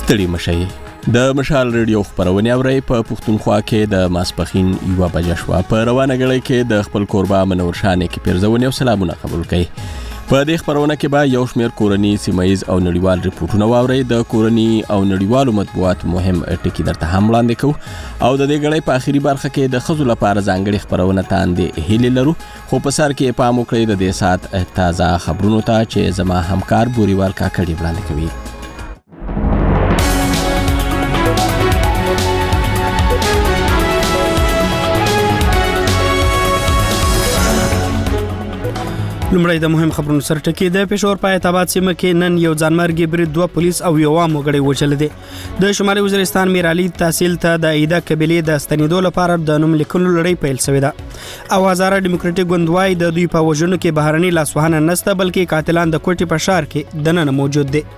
ستړي مشئ د مشال ریډیو خبرونه اوري په پښتونخوا کې د ماسپخین یو بجې شو په روانه غړي کې د خپل قربا منور شانې کې پیرزونه او سلامونه قبول کړي په دې خبرونه کې به یو شمېر کورنی سیمایز او نړیوال ریپورتونه واوري د کورنی او نړیوالو مطبوعات مهم ټکی درته هم وړاندې کوو او د دې غړي په اخیری برخه کې د خزو لپاره ځانګړي خبرونه تاندې هیله لرو خو په سر کې پام وکړئ د دې سات تازه خبرونو ته چې زما همکار بوريوال کاکړي وړاندې کوي لمړی د مهم خبرونو سره ټکی د پېښور په اعتبار سیمه کې نن یو ځانمرګي برید 2 پولیس او یو عام وګړي وژل دي د شمالي وزیرستان میرعلي تحصیل ته د ایدا قبيله د ستنیدو لپاره د نوم لیکلو لړۍ پیل شوې ده او هزاره ډیموکراټیک ګوند د دوی په وژنو کې بهرني لاسوهنه نسته بلکې قاتلان د کوټي په شهر کې دننه موجود دي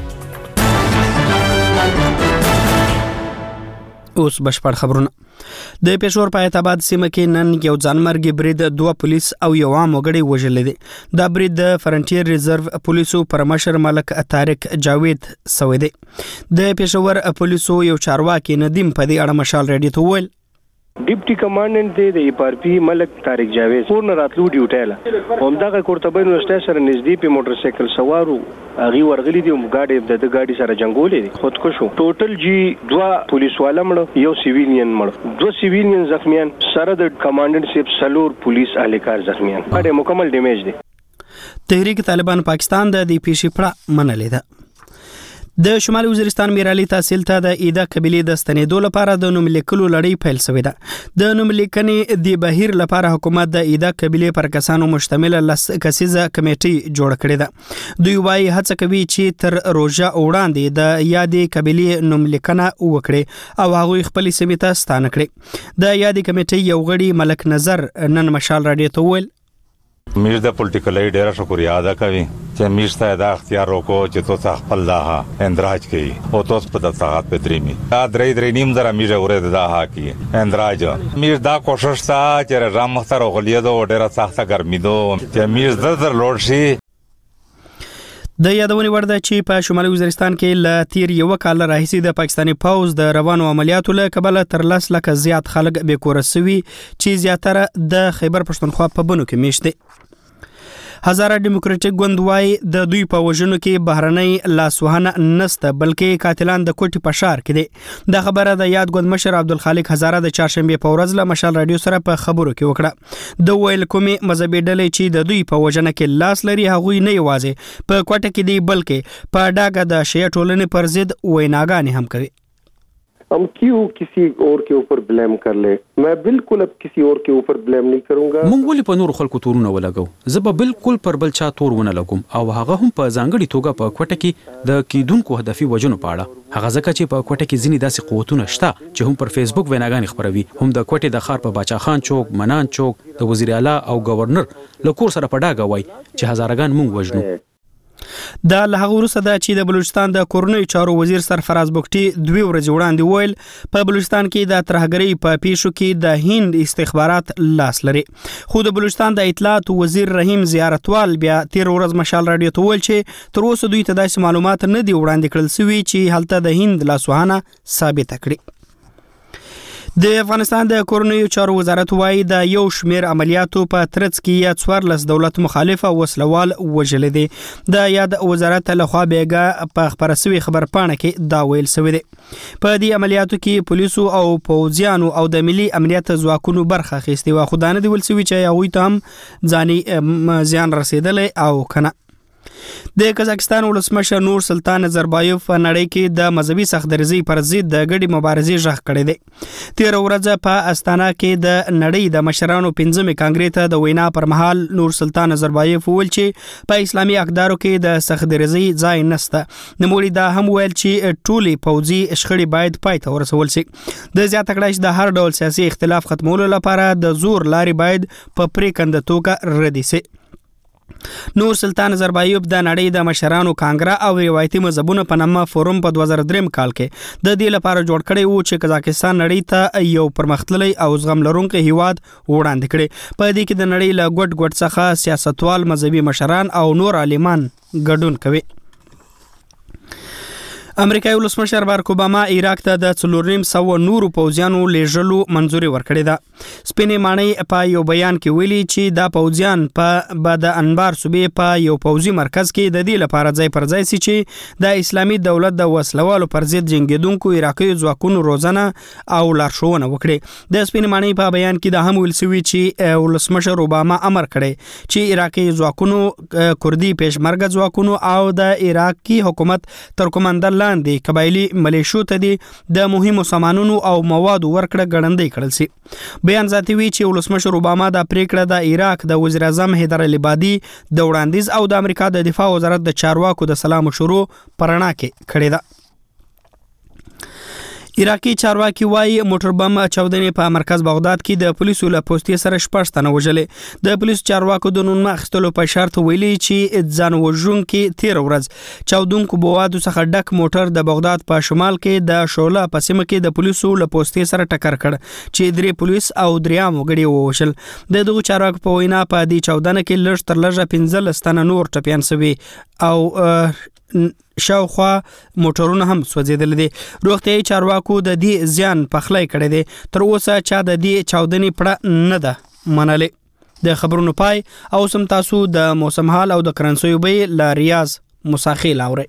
اوس بشپړ خبرونه د پېښور په اعتبار سیمه کې نن یو ځانمرګي برید 2 پولیس او یو عام وګړي وژل دي دا برید د فرنټیر ریزرو پولیسو پرمشر ملک طارق جاوید سوی دی د پېښور پولیسو یو چارواکي ندیم په دې اړه مشال ریډیو ته ویل ډیپټي کمانډنټ دی د ایپارپی ملک طارق جاوید پورن راتلو ډیوټیله همدغه کورتبه یونیورسيټي سره نږدې په موټر سایکل سوارو اغي ورغلي دي د ګاډي سره جنگولې دي خودکشو ټوټل جی 2 پولیس والا مړ یو سیویلین مړ 2 سیویلین زخمیان سره د کمانډنټ سیب سلور پولیس اهلکار زخمیان اړه مکمل ډیمیج دي تحریک طالبان پاکستان د دې پیښې پړه منلې ده د شمالي وزیرستان میرعلي تحصیل ته د ایدا قبيله د ستنیدو لپاره د نوم لیکلو لړۍ پیل شوې ده د نوم لیکنې د بهیر لپاره حکومت د ایدا قبيله پر کسانو مشتمل کسیزه کمیټي جوړ کړې ده دوی وايي هڅه کوي چې تر روزه وړاندې د یادې قبيله نوم لیکنه وکړي او هغه خپل سیمه ته ستانه کړي د یادې کمیټي یو غړي ملک نظر نن مشال راډیو ته ویل میر د پولیټیکلای ډیره شکریا ادا کوي چې میر ته دا اختیار وکړو چې تو څه خپل دا اندراج کوي او توس په دغه پدریمي دا درې نیم زره میر اوره دا ها کی اندراج میر دا کوشش تا چې رام مختار غلیه دو ډیره سخته ګرمي دو چې میر زر لوړ شي د یادونې وړ ده چې په شمالي وزیرستان کې ل تیر یو کال راهیسې د پاکستاني پوز د روانو عملیاتو له کبله تر 10 لک زیات خلک به کورسوي چې زیاتره د خیبر پښتونخوا په بنو کې میشته هزاره ډیموکراټیک ګوند د دوی په وژنو کې بهرنۍ لاسوهنه نسته بلکې قاتلان د کوټي په شهر کې دي د خبره د یاد ګوند مشر عبدالخالق هزاره د چهارشنبه په ورځ له مشال رادیو سره په خبرو کې وکړه د ویل کومي مذهبي ډلې چې د دوی په وژنه کې لاس لري هغوی نه یوازې په کوټه کې دي بلکې په ډاګه د شیعه ټولنې پر ضد ویناګانې هم کوي हम क्यों किसी और के ऊपर ब्लेम कर ले मैं बिल्कुल अब किसी और के ऊपर ब्लेम नहीं करूंगा مونږ ولې په نور خلکو تورونه ولګو زه به بالکل پر بل چا تور ونه لګوم او هغه هم په ځانګړي توګه په کوټه کې د کیدونکو هدفي وجنو پاړه هغه ځکه چې په کوټه کې ځینې داسې قوتونه شته چې هم پر فیسبوک ویناګانې خبروي هم د کوټې د خار په باچا خان چوک منان چوک د وزیر اعلی او گورنر لکور سره په ډاګه وای چې هزارګان مونږ وژنو د لهغه وروسته د چې د بلوچستان د کورنۍ چارو وزیر سرفراز بوکټي 2 ورځې وړاندې ویل په بلوچستان کې د ترهګرۍ په پیښو کې د هند استخبارات لاس لري خو د بلوچستان د اطلاعات وزیر رحیم زیارتوال بیا تیر ورځ مشال رادیو ته ویل چې تر اوسه دوی ته داسې معلومات نه دی وړاندې کړل شوی چې هلته د هند لاسوهنه ثابت کړي د افغانستان د کورنیو چارو وزارت وايي د یو شمیر عملیاتو په ترڅ کې یا 14 دولت مخالفه وسلوال وژل دي د یاد وزارت له خوا بیګه په خبرسوي خبرپاڼه کې دا ویل شوی دی په دې عملیاتو کې پولیسو او پوځیانو او د ملي امنیت ځواکونو برخه اخیستې و خو دا نه دی ویل شوی چې هغوی ته هم ځاني زیان رسیدلی او کنه د قزاقستان ولسمشر نور سلطان نظربایوف په نړۍ کې د مذهبي سختدرزۍ پر ضد د ګډې مبارزې ژغ کړی دی تیر ورځ په استانا کې د نړۍ د مشرانو 15مې کانګرې ته د وینا پر مهال نور سلطان نظربایوف ویل چې په اسلامي اقدارو کې د سختدرزۍ ځای نشته نوموړي دا هم ویل چې ټولي پوځي شخړې باید پای ته ورسول شي د زیاته کړه چې د هر ډول سیاسي اختلاف ختمولو لپاره د زور لارې باید په پریکنده توګه ردی شي نور سلطان نظربایوف د نړۍ د مشرانو کانګره او روایتي مذهبونو په نامه فورم په 2003 کال کې د دې لپاره جوړ کړی و چې قزاقستان نړۍ ته یو پرمختللی او زغم لرونکی هیواد وړاندې کړي په دې کې د نړۍ له ګډ څخه سیاستوال مذهبي مشران او نور عالمان ګډون کوي امریکایي ولسمشر بارک اوباما عراق ته د 400 نورو پوځیانو لیږلو منځوري ورکړې ده. سپینې ماڼۍ په یو بیان کې ویلي چې دا پوځیان په د انبار صوبې په یو پوځي مرکز کې د دې لپاره ځای پر ځای سي چې د اسلامي دولت د وسلوالو پر ضد جنگیدونکو عراقي ځواکونو روزنه او لارښوونه وکړي. د سپینې ماڼۍ په بیان کې د هم ویل شوی چې ولسمشر اوباما امر کړی چې عراقي ځواکونو کردي پېشمرګه ځواکونو او د عراقي حکومت تر کومندل لاندې قبایلی ملیشو ته د مهمو سامانونو او موادو ورکړه ګړندۍ کړل سي. بیان ذاتوي چې ولسمشر اوباما دا پریکړه د عراق د وزیر اعظم حیدر العبادي د وړاندیز او د امریکا د دفاع وزارت د چارواکو د سلا مشورو پرنا کې کړې ده. عراقي چارواکي وايي موټر بم چاودنې په مرکز بغداد کې د پولیسو له پوستې سره 6 تنه وژلې. د پولیسو چارواکو د نوم اخیستلو په شرط ویلي چې ځان وژونکي تیر ورځ چاودونکو بوادو څخه ډک موټر د بغداد په شمال کې د شوله په سیمه کې د پولیسو له پوستې سره ټکر کړ چې 3 پولیس او 3 وګړي ووژل. د دغه چارواکو په وینا په دې چاودنه کې لږ تر لږه 15 تنه نور ټپيان شوي او شاوخوا موټرونه هم سوځیدل دي. روغتیايي چارواکو د دې زیان پخلی کړی دی. تر اوسه چا د دې چاودنې پړه نه ده منلې. د خبرونو پای او سم تاسو د موسم حال او د کرنسي بیې ل ریاض مساخیل اوري.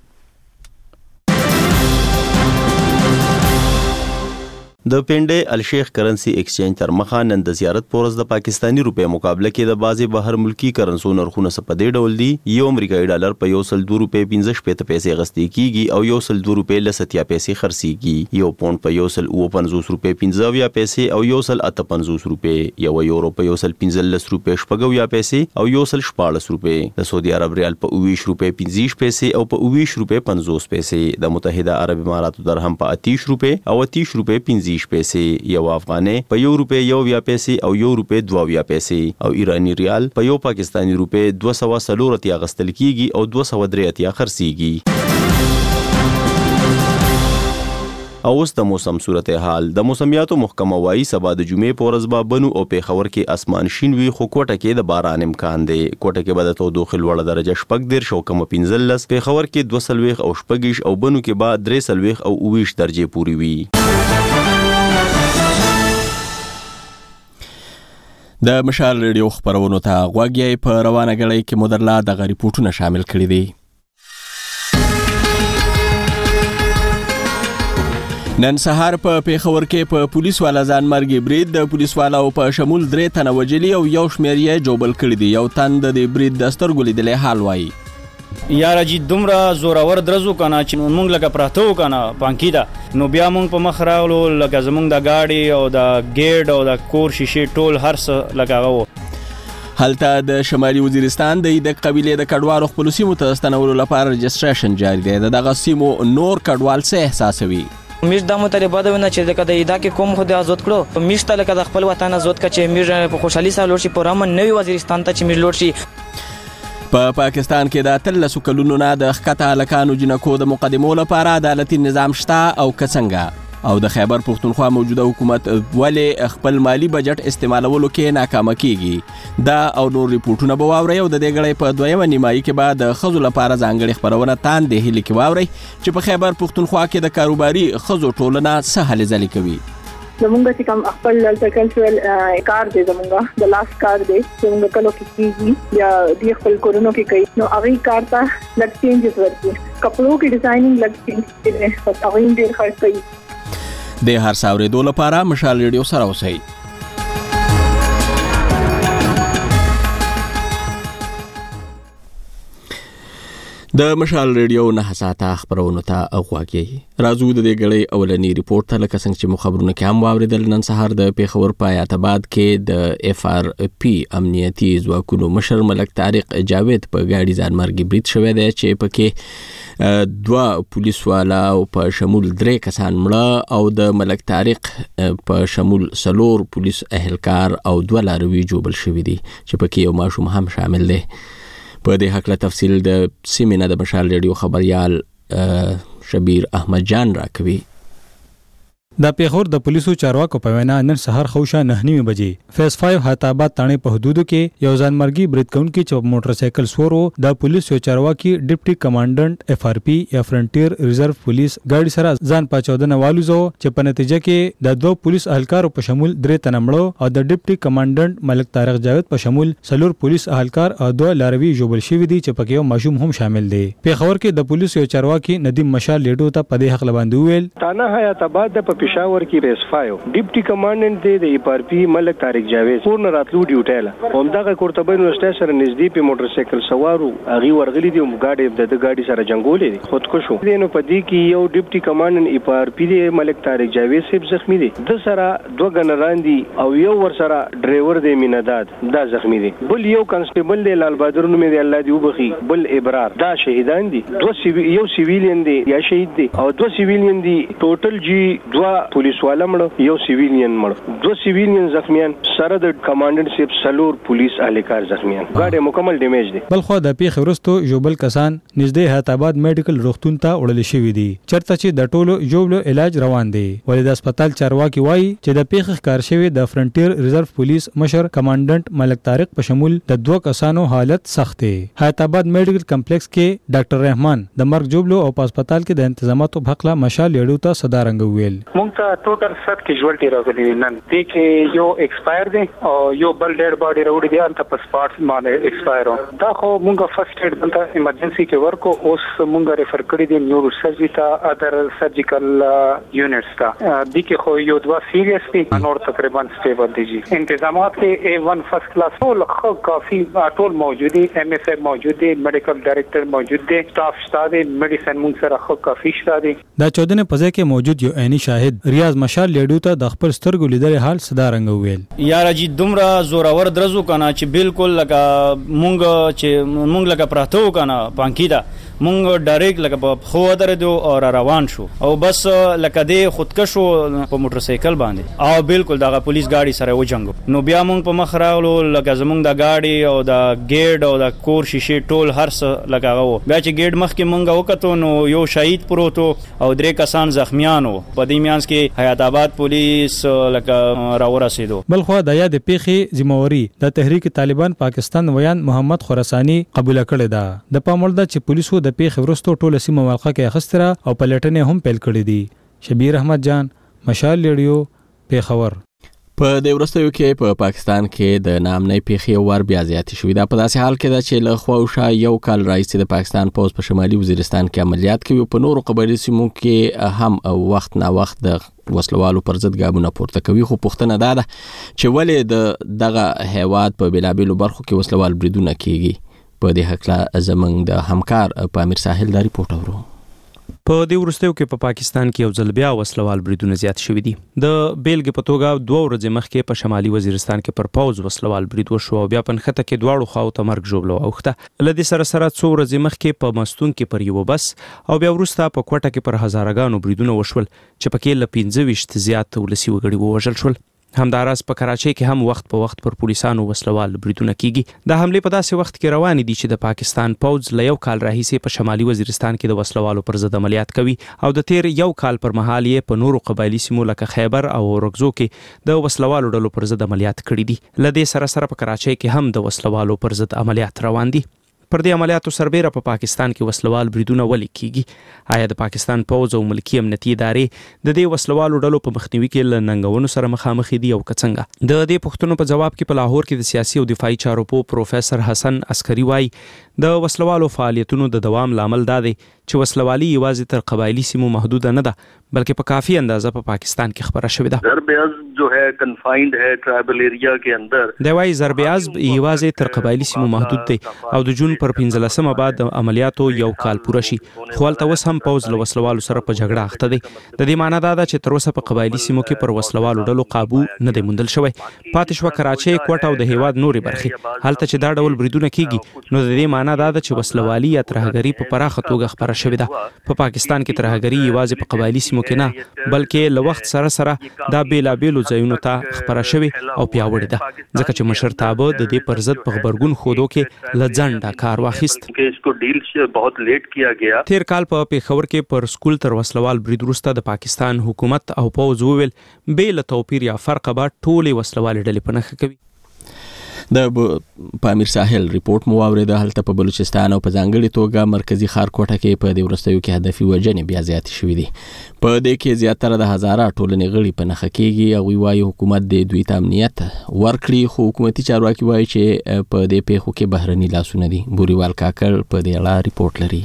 د پنډې الشیخ کرنسی ایکسچینج تر مخه نن د زیارت پورز د پاکستانی روپې مقابله کې د بازي بهر ملکی کرنسو نرخونه سپدې ډول دي. یو امریکایي ډالر په 102 روپې 15 پیسې غستې کیږي او 102 روپې ل 70 پیسې خرڅيږي. یو پاوند په 150 روپې 15 پیسې او 158 روپې. یو یورو په 115 روپې 40 پیسې او 114 روپې. د سعودي عرب ریال په 20 روپې 50 پیسې او په 20 روپې 50 پیسې. د متحده عرب اماراتو درهم په 30 روپې او 30 روپې 50 پیسې. یو افغانۍ په 1 روپې 1 پیسې او 1 روپې 2 پیسې او ایرانی ریال په 1 پاکستانی روپې 240 غستل کیږي او 203 خرڅيږي. او اوس د موسم صورت حال. د موسمیاتو محکمه وايي سبا د جمعې په ورځ به بنو او پیښور کې اسمان شین وي خو کوټه کې د باران امکان دی. کوټه کې به د تودوخې لوړه درجه 14 او کم 15, پیښور کې 22 او 14 او بنو کې به 23 او 20 درجه پوري وي. د مشال ریډیو خبرونو ته غوږی په روانه غړۍ کې مدرلا د ریپورتونه شامل کړي دي. نن سهار په پیښور کې په پولیس والا ځان مرګي برید د پولیس والا او په شمول 3 تنه وجلی او یو شمیر یې جوبل کړي دي. یو تن د برید د سترګو لیدلې حال وایي. یاره جی دومره زورور درزو کنه چې مونږ لکه پراته وکنه پانکی دا نو بیا مونږ په مخ راغلو لکه زمونږ د گاډي او د گیټ او د کور شیشې ټول هر څه لګاوه. هلته د شمالي وزیرستان د قبيله د کډوالو خپل سیمو ته ستنولو لپاره رجستریشن جاری دی. دغه سیمو نور کډوال څه احساسوي؟ میش د مطالبه ده نه چې د ایدا کې کوم خو د آزاد کړو میش ته لکه د خپل وطن آزاد کړي چې میش په خوشحالي سره لور شي په رامن نوي وزیرستان ته چې میش لور شي. په پاکستان کې د 13 کلونو نه د ښکته هلکانو جنکو د مقدمو لپاره عدالتي نظام شته او کڅنګه او د خیبر پښتونخوا موجوده حکومت ولې خپل مالی بجټ استعمالولو کې ناکام کیږي. دا او نور ریپورتونه به واوري او د دې غړې په دویمه نیمایي کې بعد خزو لپاره ځانګړي خبرونه تاندې هلي کې واوري چې په خیبر پښتونخوا کې د کاروباري خزو ټولنه څه هلې ځلې کوي. زمونږ چې کوم خپل کلچرل کار دی زمونږ د لاس کار دی زمونږ کلو کې کیږي یا د خپل کورونو کې کوي نو هغه کار ته لږ چینجز ورته کپړو کې ډیزاینینګ لږ چینج دی خو هغه ډیر خرڅ کوي. د هر ساورې دوه لپاره مشال ریډیو سره اوسئ. د مشال ریډیو نه ساته خبرونه ته اغواږي. راځو د دې غړې اولنی ریپورت ته لکه څنګه چې خبرونه کې هم واوریدل. نن سهار د پیښور په آیاتاباد کې د FRP امنیتي ځواکونو مشر ملک طارق جاوید په ګاډي ځان مرګي برید شوی دی چې پکې 2 پولیس والا او په شمول 3 کسان مړه او د ملک طارق په شمول 4 پولیس اهلکار او 2 لاروي جوبل شوی دي چې پکې یو ماشوم هم شامل دی. په دې حق له تفصیل د سیمینه د مشال ریډیو خبريال شبیر احمد جان راکوي. د پیښور د پولیسو چارواکو په وینا نن سهار خوشا 9:30 بجې فیس 5 حتابات تانه په حدودو کې یو ځانمرګي برید کوونکي چې موټر سایکل سورو د پولیسو چارواکي ډیپټي کمانډنټ FRP یا فرنټیر ریزرو پولیس ګاډي سره ځان پچودنه والوزو چې په نتیجه کې د دوه پولیس اهلکارو په شمول 3 تنه مړو او د ډیپټي کمانډنټ ملک طارق جاوید په شمول 4 پولیس اهلکار او 2 لاروي جوړل شوی دي چې پکې یو ماشوم هم شامل دي. پیښور کې د پولیسو چارواکي ندیم مشال لیډو ته په دې حق لباندې ویل تانا حیات آباد په پېښور کې ریس 5 ډیپټي کمانډنټ د FRP ملک طارق جاوید کور نه راتلو ډیوټي له همدغه قرطبه یونیورسيټي سره نږدې په موټر سایکل سوارو هغه ورغلي دي ګاډي د ګاډي سره جنگولې دي خودکشو دي نو په دې کې یو ډیپټي کمانډنټ FRP د ملک طارق جاوید صاحب زخمی دي د سره 2 جنرال دي او یو ور سره ډرایور دی میناداد دا زخمی دي بل یو کانسټیبل دی لال بهادر نوم دی الله دی وبخي بل ابرار دا شهیدان دي یو سیویلین دی یا شهید دی او 2 سیویلین دي ټوټل جی 2 پولیس والا مړ یو سیویلین مړ 2 سیویلین زخمیان سره د کمانډنټ صاحب سلور پولیس اهلکار زخمیان ګاډي مکمل ډیمیج دي بل خو د پیښې وروسته جوبل کسان نږدې حیاتاباد میډیکل روغتون ته وړل شوی دي چرته چې د ټولو جوبلو علاج روان دي ولې د هسپتال چارواکي وایي چې د پیښې ښکار شوی د فرنټیر ریزرو پولیس مشر کمانډنټ ملک طارق په شمول د 2 کسانو حالت سخت دی. حیاتاباد میډیکل کمپلیکس کې ډاکټر رحمان د مرګ جوبلو او په هسپتال کې د انتظاماتو په حق لا مشال لیډو ته صدارنګ ویل مونږ ته ټوټل 7 کیژوالټي راغلي نن دي کې یو ایکسپایر دی او یو بل ډیډ باډي راوړي دي انت په سپاټس باندې ایکسپایر دا خو مونږه فرست ایډ دلته ایمرجنسي کې ورکو اوس مونږه ریفر کړی دي نیورو سرجری ته ادر سرجیکل یونټس ته دي کې خو یو 2 سیریس دي نور تقریبا سټیبل دي جی انتظامات کې A1 فرست کلاس ټول کافی ټول موجود دي MSF موجود دي میډیکل ډایریکټر موجود دي سټاف شته میډیسن مونږ سره خو کافی شته دي دا 14 په ځای کې موجود یو عیني شاهد ریاض مشال لیډو ته د خپل سترګو لیدل حال صدارنګ ویل یار جی دومره زورور درزو کنه چې بالکل لکه مونږ لکه پراتو کنه پانکیدا مونږ ډایرکټ لکه په خو درېدو او روان شو او بس لکه دې خودکشو په موټر سایکل باندې او بالکل دغه پولیس ګاډي سره وجنګو نو بیا مونږ په مخ راغلو لکه زمونږ د ګاډي او د ګیډ او د کور شیشه ټول هر څه لکه وو بیا چې ګیډ مخ کې مونږ وکړو نو یو شهید پروتو او 3 کسان زخمیانو په دې میانس کې حیات آباد پولیس لکه راورسېدو بل خو د یاد پیښې ذمہواری د تحریک طالبان پاکستان ویان محمد خراسانی قبول کړی دا د پاموړ د پولیسو د پیښې وروسته ټول سیمه ملقه کې اخستره او پلټنې هم پیل کړې دي. شبیر احمد جان مشال لیډیو پیښور. په د ورستیو کې په پاکستان کې د نامنۍ پیښې ور بیا زیاتې شوې ده په داسې حال کې ده چې له خواوشا یو کال راځي د پاکستان پوز په شمالي وزیرستان کې عملیات کوي په نورو قبایلی سیمو کې هم وخت نه وخت د وسلوالو پر ضد ګامونه پورته کوي خو پوښتنه ده چې ولې دغه هیواد په بلابلو برخو کې وسلوال بریدونه کیږي په دې حق لا زمنګ د همکار په امیر ساحل دا ریپورت اورو. په دې ورستیو کې په پاکستان کې یو ځل بیا وسلوال بریدونه زیات شوي دي. د بیلګې په توګه 2 ورځې مخکې په شمالي وزیرستان کې پر پوز وسلوال برید وشو او بیا په نښته کې دواړو خواو ته مرګ ژوبله واوښته. له دې سره 2 ورځې مخکې په مستون کې پر یو بس او بیا وروسته په کوټه کې پر هزارګانو بریدونه وشول چې پکې له 15 زیات ولسي وګړي ووژل شول. همداراز په کراچۍ کې هم وخت په وخت پر پولیسانو وسلوال بریدونه کیږي. د حمله په داسې وخت کې روان دي چې د پاکستان پوز له یو کال راهیسې په شمالي وزیرستان کې د وسلوالو پر ضد عملیات کوي او د تیر یو کال پر مهال یې په نورو قبایلی سیمو لکه خیبر او اورګزو کې د وسلوالو ډلو پر ضد عملیات کړي دي. له دې سره په کراچۍ کې هم د وسلوالو پر ضد عملیات روان دي. پر دې عملیاتو سربېره په پاکستان کې وسلوال بریدونه ولې کیږي؟ آیا د پاکستان پوز او ملکی امنیتي ادارې د دې وسلوالو ډلو په مخنیوي کې له ننګونو سره مخامخ دي او څنګه؟ د دې پوښتنو په جواب کې په لاهور کې د سیاسي او دفاعي چارو پروفیسور حسن عسکري وایي د وسلوالو فعالیتونو د دوام لامل دا دی چې وسلوالي یوازې تر قبایلی سیمو محدود نه ده بلکې په کافی اندازه په پاکستان کې خبره شوې ده. ضرب عزم جو ہے کنفائنڈ ہے ٹرائبل ایریا کے اندر دی وايي ضرب عزم یوازې تر قبایلی سیمو محدود دی او د جون پر 15 بعد د عملیاتو یو کال پوره شي خو هلته اوس هم پوز له وسلوالو سره په جګړه اخته دی. د دې معنی دا ده چې تر اوسه په قبایلی سیمو کې پر وسلوالو ډلو قابو نه دی موندل شوی. پاتې شوه کراچۍ کوټه او د هیواد نورې برخې هلته چې دا ډول بریدونه کیږي نو د دې معنی دا ده چې وسلوالي یا ترهګري په پراخه توګه خپره شوې ده. په پاکستان کې ترهګري یوازې په قبایلي سیمو کې نه بلکې له وخت سره دا بیلابیلو ځایونو ته خپره شوې او پیاوړې ده، ځکه چې مشرتابه د دې پر ضد په غبرګون ښودو کې له ځنډه کار واخیست. تیر کال په پېښور کې پر سکول تر وسلوال برید وروسته د پاکستان حکومت او پوځ وویل بې له توپیر یا فرقه به ټولې وسلوالې ډلې په نښه کوي. د پامیر ساحل ریپورت مو واورېده. هلته په بلوچستان او په ځانګړې توګه مرکزي ښارکوټه کې په دې وروستیو کې هدفي وژنې بیا زیاتې شوې دي. په دې کې زیاتره د هزاره ټولنې غړي په نښه کېږي. هغوی وایي حکومت د دوی ته امنیت ورکړي، خو حکومتي چارواکي وایي چې په دې پیښو کې بهرني لاسونه دي. بوریوال کاکړ په دې اړه ریپورت لري.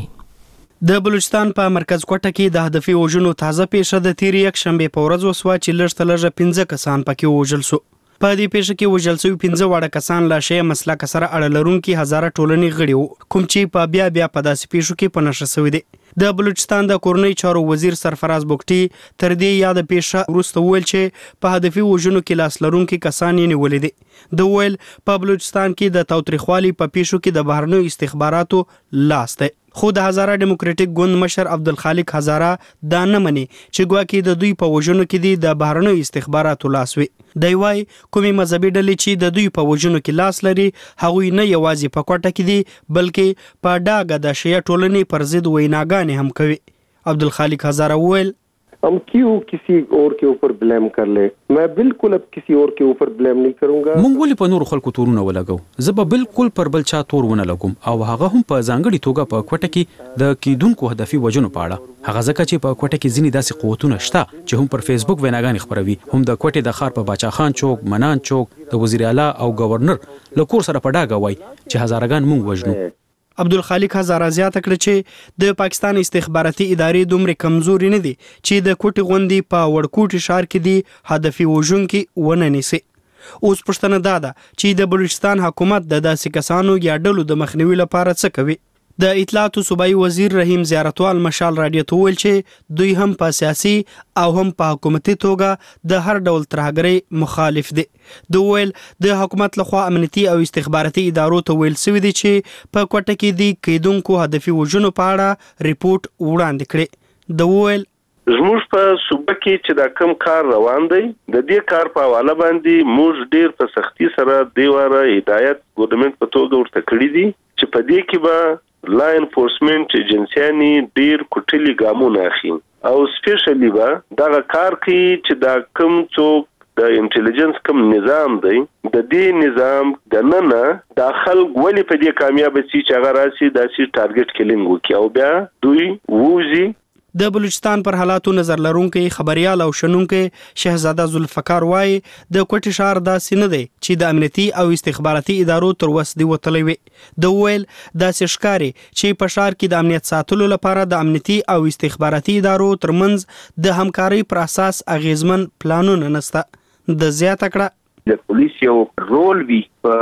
د بلوچستان په مرکز کوټه کې د هدفي وژنو تازه پیښه د تیرې یکشنبې په ورځ وسوه چې لږ تر لږه 15 کسان پکې وژل شو. په دې پیښه کې وژل شوي 15 واړه کسان لا شی مسلک سره اړه لرونکي هزاره ټولنې غړي وو، کوم چې په بیا په داسې پیښو کې په نښه شوي دي. د بلوچستان د کورنۍ چارو وزیر سرفراز بوګټي تر دې یاد پیښه وروسته وویل چې په هدفي وژنو کې لاس لرونکي کسان یې نیولي دي. د ویل په بلوچستان کې د تاوتریخوالي په پیښو کې د بهرنیو استخباراتو لاس دی. خو د هزاره ډیموکراټیک ګوند مشر عبدالخالق هزاره دا نه مني چې ګواکې د دوی په وژنو کې دي د بهرنیو استخباراتو لاس وي. دی وايي کومې مذهبي ډلې چې د دوی په وژنو کې لاس لري هغوی نه یوازې په کوټه کې دي بلکې په ډاګه د شیعه ټولنې پر ضد ویناګانې هم کوي. عبدالخالق هزاره وویل हम क्यों किसी और के ऊपर ब्लेम कर ले, मैं बिल्कुल अब किसी और के ऊपर ब्लेम नहीं करूंगा. مونږ ولې په نور خلکو تورونه ولګو؟ زه به بالکل پر بل چا تور ونه لګوم او هغه هم په ځانګړي توګه په کوټه کې د کیدونکو هدفي وژنو په اړه. هغه ځکه چې په کوټه کې ځینې داسې قوتونه شته چې هم پر فیسبوک ویناګانې خپروي، هم د کوټې د ښار په باچا خان چوک، منان چوک د وزیر اعلی او گورنر له کور سره په ډاګه وایي چې هزارهګان مونږ وژنو. عبدالخالق هزاره زیاته کړه چې د پاکستان استخباراتي ادارې دومره کمزوري نه دي چې د کوټې غوندې په وړکوټي ښار کې دي هدفي وژونکي ونه نیسي. اوس پوښتنه دا ده چې د بلوچستان حکومت د داسې کسانو یا ډلو د مخنیوي لپاره څه کوي. د اطلاعاتو صوبایي وزیر رحیم زیارتوال مشال راډیو ته ویل چې دوی هم په سیاسي او هم په حکومتي توګه د هر ډول ترهګرۍ مخالف دي. د ویل د حکومت لخوا امنیتي او استخباراتي ادارو ته ویل سوي دي چې په کوټه کې دي کیدونکو هدفي وژنو په اړه ریپورت وړاندې کړي. د ویل زموږ په صوبه کې چې دا کم کار روان دی د دې کار په حواله باندې موږ ډیر په سختي سره د واره هدایت ګورنمنت په توګه ورته کړی دي چې په دې کې به لا انفورسمنت ایجنسیانی ډیر کوټلی ګامونه اخلي او سپیشلی به دا کار کوي چې دا کم څوک د انټيليجنس کم نظام دی د دې نظام د نن داخل ولې په دې کامیاب شي چې هغه راسي داسې ټارګټ کلینګ وکي او بیا دوی ووزي. د بلوچستان پر حالاتو نظر لرونکي خبريال او شنونکي شهزاده ذوالفقار وای د کوټي شهر داسې نه دی چې د امنیتي او استخباراتي ادارو تر وس دی وتلی وي. د ویل داسې ښکاري چې په شهر کې د امنیت ساتلو لپاره د امنیتي او استخباراتي ادارو ترمنځ د همکارۍ پر اساس اغیزمن پلانونه نشته. د زیاته کړه د پولیس یو رول وی په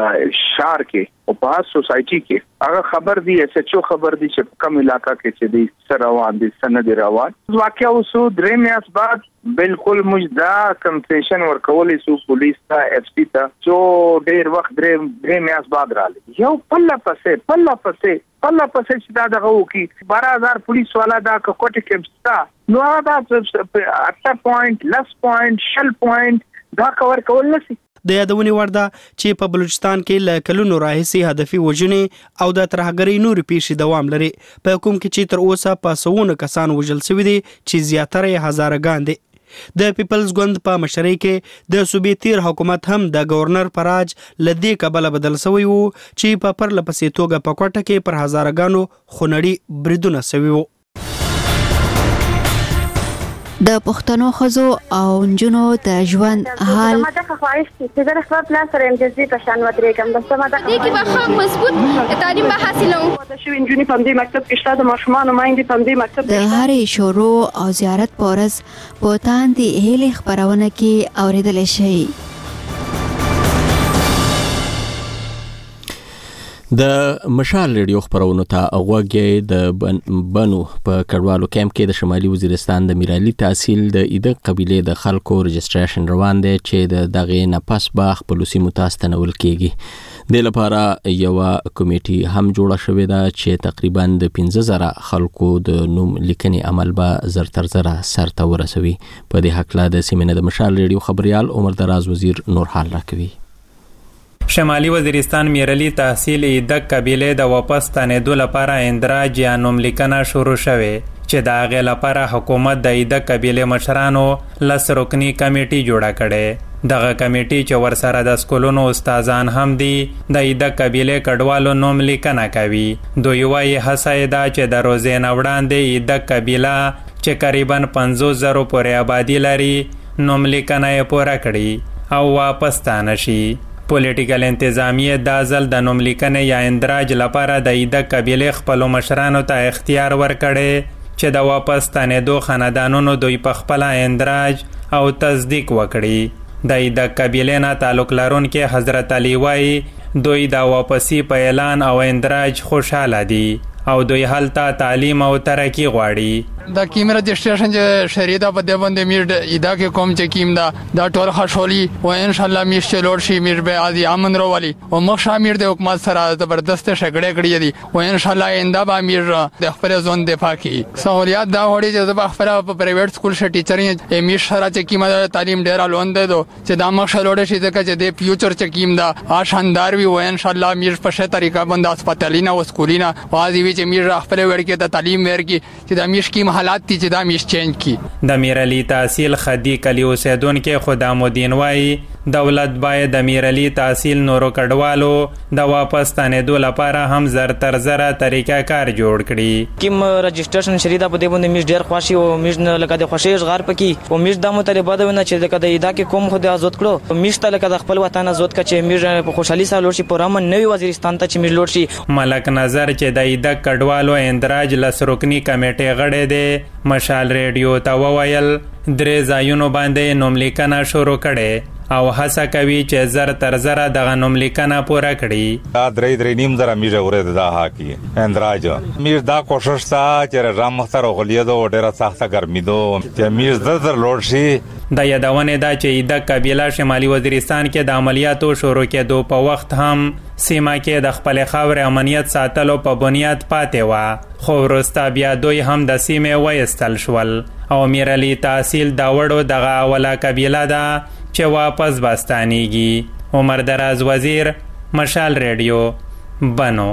شهر کې او په سوسایټي کې هغه خبر دی اس ایچ او خبر دی چې کوم علاقہ کې چې د سروان دي سند روان واقعا اوسو درې میاس بعد بالکل مجدا کنسیشن ورکولې سو پولیس ته ایف سی ته چې ډیر وخت درې میاس بعد راځي یو پله پسې چې دا دغه وکي 12000 پولیس والا دا کوټه کې ستا نو دا 8 پوینټ لس پوینټ شل پوینټ دا کور کول نشي. د یادونې وړ ده چې په بلوچستان کې له کلونو راهیسې هدفي وژنې او د ترهګرۍ نورې پیښې دوام لري، په کوم کې چې تر اوسه په سوونه کسان وژل شوي دي چې زیاتره یې هزارهګان دي. د پیپلز ګوند په مشرۍ کې د صوبې تیر حکومت هم د گورنر په راج له دې کبله بدل شوی وو چې په پرله پسې توګه په کوټه کې پر هزارهګانو خونړي بریدونه شوي وو. د پښتنو ښځو او نجونو د ژوند حال ما ته خواهش چې زه خپل پلان سره امتیازي په شان ودرېږم بس ما ته دې کې به خام مضبوط تعلیم به حاصلوم. دا شوی نجونې په دې مکتب کې شته د ماشومانو مایندې په دې مکتب د هرې شروع او زیارت پورز په تاندې هلې خبرونه کې اوریدل شي. د مشال ریډیو خبرونو ته غوږی د بنو په کډوالو کیمپ کې د شمالي وزیرستان د میرالي تحصیل د ایده قبيله د خلکو رجستریشن روان دی چې د دغه نه پس به خپل سیمو ته ستنول کیږي. د لپاره یو کمیټي هم جوړه شوې ده چې تقریبا د 15000 خلکو د نوم لیکنې عمل به زر تر زر سرته ورسوي. په دې حق لا د سیمینار د مشال ریډیو خبريال عمر دراز وزیر نور حال راکوي. شمالي وزیرستان میرلی تحصیل ایدک قبیله د واپس تنیدو لپاره اندراج یا نوملیکنه شروع شوه چې د هغې لپاره حکومت د ایدک قبیله مشرانو 10 رکنی کمیټي جوړه کړې. دغه کمیټي چې ورسره د سکولونو استادان هم دي د ایدک قبیله کډوالو نوملیکنه کوي. دوی وايي هڅه ده چې د روزې نه وړاندې ایدک قبیله چې قریبا 50,000 پورې آبادي لري نوملیکنه یې پوره کړي او واپس ستانه شي. پولیټیکل انتظامیه د ازل د نوملیکنې یا اندراج لپاره د ایدک قبیله خپل مشرانو ته اختیار ورکړي چې د واپس تنیدو خاندانونو دوی په خپل اندراج او تصدیق وکړي. د ایدک قبیله نه تعلق لرونکي حضرت علی وایي دوی د واپسی په اعلان او اندراج خوشاله دي او دوی هلته تعلیم او ترقی غواړي. دا کیم رجسٹریشن چې شریعه په دې باندې میډ ادا کې کوم چې کیم دا ټول خاصولي او ان شاء الله میش چلور شي میډ به ازي امن روالي او مخ شامیر د حکومت سره زبردست شګړې کړې دي او ان شاء الله انده به میډ د خپل ځون دفاع کوي. سہولیات دا وړي چې د خپل په پرایویټ سکول ش ټیچرې میش سره چې کیم تعلیم ډیر لون ده چې دا مخ شلوړ شي چې د فیوچر چې کیم دا شاندار وي او ان شاء الله میډ په شه طریقه باندې هسپتالینا او سکولینا وازي وی چې میډ خپل ورکه د تعلیم ورکی چې د میش کیم حالات تی چې دا میش چینج کی. د میرلی تحصیل خدی کلی اوسیدونکو خدامالدین وایي دولت باید د میرلی تحصیل نورو کډوالو د واپس تنیدو لپاره هم زر تر زر طریقه کار جوړ کړي. کیم رجسٹریشن شریدا په دې باندې میش ډیر خوشي او میش نه لکه د خوشي اشغار پکې او میش د مطالبه ده نه چې لکه د ادا کې کوم خو د آزاد کړو میش ته لکه د خپل وطن آزاد کچې میش په خوشحالي سره لور شي پرامن نوی وزیرستان ته چې میش لور شي. ملک نظر چې د ادا کډوالو اندراج لسرکنی کمیټه غړې ده مشال ریډیو ته وویل درې ځایونو باندې نوملیکنه شروع کړي او هڅه کوي چې زر تر زر دغه نوملیکنه پوره کړي. دا درې نیم زره میژه ورته دا حقي اندراج میر دا کوشش تا چې رام مختار غلیدو ډیره سخته ګرمي دو چې میر زر لوړ شي. د یادونه دا چې د قبیله شمالي وزیرستان کې د عملیاتو شروع کېدو په وخت هم سیمه کې د خپل خاور امنیت ساتلو په بنیاد پاتې و خو وروسته بیا دوی هم د سیمې وایستل شول او میرلی تحصیل دا وړو دغه اوله قبیله ده چې واپس باستانیږي. عمر دراز وزیر مشال ریډیو بنو.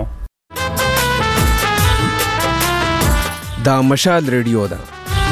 دا مشال ریډیو ده.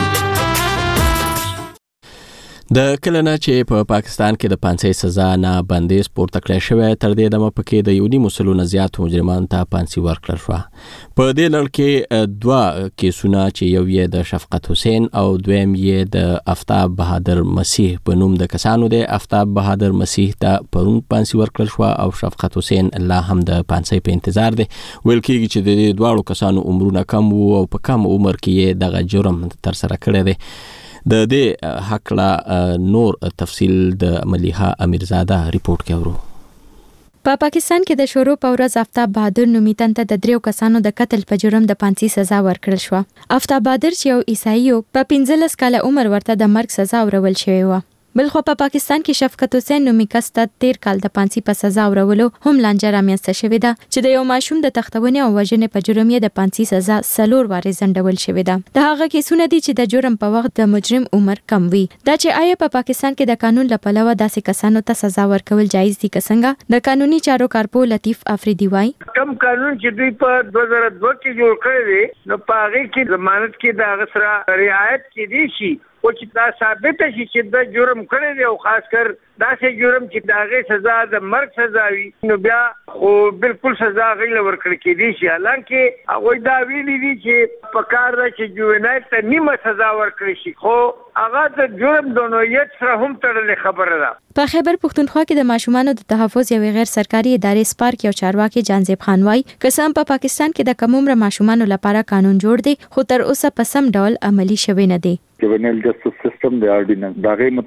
د کلنه چې په پاکستان کې د 5 سزا نه بندیز پورته کړی شوی تر دې دمه پکې د یونی مسلونه زیات مجرمانو ته پانسی ورکړل شو. په دې لړ کې 2 کیسونه چې یو یې د شفقت حسین او دویم یې د افتاب بهادر مسیح په نوم د کسانو دی. افتاب بهادر مسیح ته پرون پانسی ورکړل شو او شفقت حسین الله هم د پانسی په انتظار دی. ویل کېږي چې د دې دواړو کسانو عمرونه کم وو او په کم عمر کې یې دغه جرم تر سره کړی دی. د دې حق لا نور تفصیل د ملیحه امیرزاده ریپورت کوي. په پاکستان کې د شروع په ورځ افتاب بهادر نومیتن ته د 3 کسانو د قتل په جرم د پانسی سزا ورکړل شو. افتاب بهادر چې یو عیسائی په 15 کاله عمر ورته د مرګ سزا ورول شوی و. بلخو په پاکستان کې شفقت حسین نومي کس ته 13 کال د پانسی په سزا ورولو هم لانجه رامنځته شوې ده چې د یو ماشوم د تختونې او وژنې په جرم یې د پانسی سزا 4 وارې ځنډول شوې ده. د هغه کیسونه دي چې د جرم په وخت د مجرم عمر کم وي. دا چې آیا په پاکستان کې د قانون لپاره داسې کسانو ته سزا ورکول جایز دي که څنګه؟ د قانوني چارو کارپو لطیف افریدی وایي کم قانون چې دوی په 2002 کې جوړ کړی دی نو په هغه کې ضمانت کې د هغه سره رعایت کېدی شي او چې دا ثابت شي چې دا جرم کړی دی او خاص کر دا سه جرم چې دا غي سزا د مرګ سزا وي نو بیا او بالکل سزا غي ورکړ کېدی شي. حالانکه هغه دا ویلي دي چې په کار د چې جوینایل ته نیمه سزا ورکړي شي خو هغه د جرم د نوعیت سره هم تړلې خبره ده. په خیبر پختونخوا کې د ماشومانو د تحفظ یو غیر سرکاري ادارې سپارک یو چارواکي جانزیب خان وایي قسم په پاکستان کې د کم عمر ماشومانو لپاره قانون جوړ دی خو تر اوسه په سم ډول عملی شوی نه دی. جوینایل جسټس سیستم د آرډیننس دغه مطابق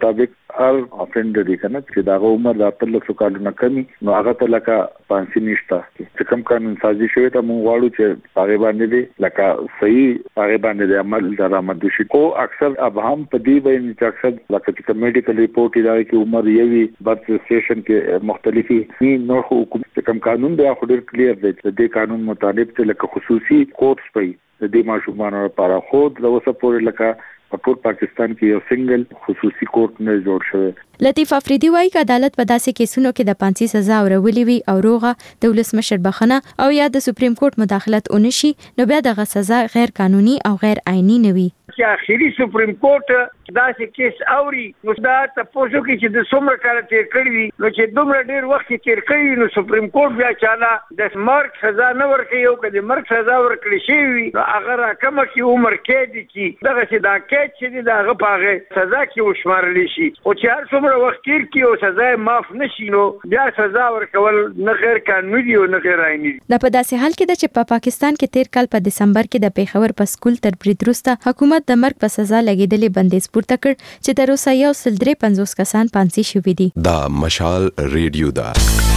هر افندر دی کنه چې دا عمر د 13 کالونو کمی نو هغه ته لکه پانسی نشته چې کوم قانون سازي شوی ته مونږ واړو چې هغه باندې دی لکه صحیح هغه باندې د عمل درآمد شي او اکثر ابهام په دی باندې چې اکثر لکه چې میډیکل ریپورت دی چې عمر یوي برث سټیشن کې مختلفي نو حکومت کوم قانون دی خو ډیر کلیر دی چې د قانون مطابق چې لکه خصوصي کورس پي د دې ماشومانو لپاره خود د اوسه پورې لکه په پاکستان کې یو سنگل خصوصي کورټ نه جوړ شوی. لطیف افریدي وایي چې عدالت په داسې کیسونو کې د پانسی سزا ورولې وي او روغه د ولسمشر بخنه او یا د سپریم کورټ مداخلت اونشي نو بیا دغه سزا غیر قانوني او غیر عیني نه وي. چې اخیری سپریم کورټ داسې کیس اوري نو دا تاسو کې چې د څومره کال تیر کړی وي نو چې دومره ډیر وخت تیر کړی نو سپریم کورټ بیا چاله د مرګ سزا نه ورکړي او کله مرګ سزا ورکړي شي نو هغه راکمه کې عمر کې دي چې دغه چې دا کې چې دغه پاغه سزا کې وشمارل شي او چې هر څومره وخت تیر کې او سزا معاف نشي نو بیا سزا ورکول نه غیر قانوني او نه غیر عیني. دا په داسې حال کې چې په پاکستان کې تیر کال په دسمبر کې د پیښور په سکول تر برید وروسته حکومت د مرګ په سزا لګیدلې بندیز پورته کړ چې تر اوسه 153 کسان پانسی شوي دي. دا مشال ریډیو دا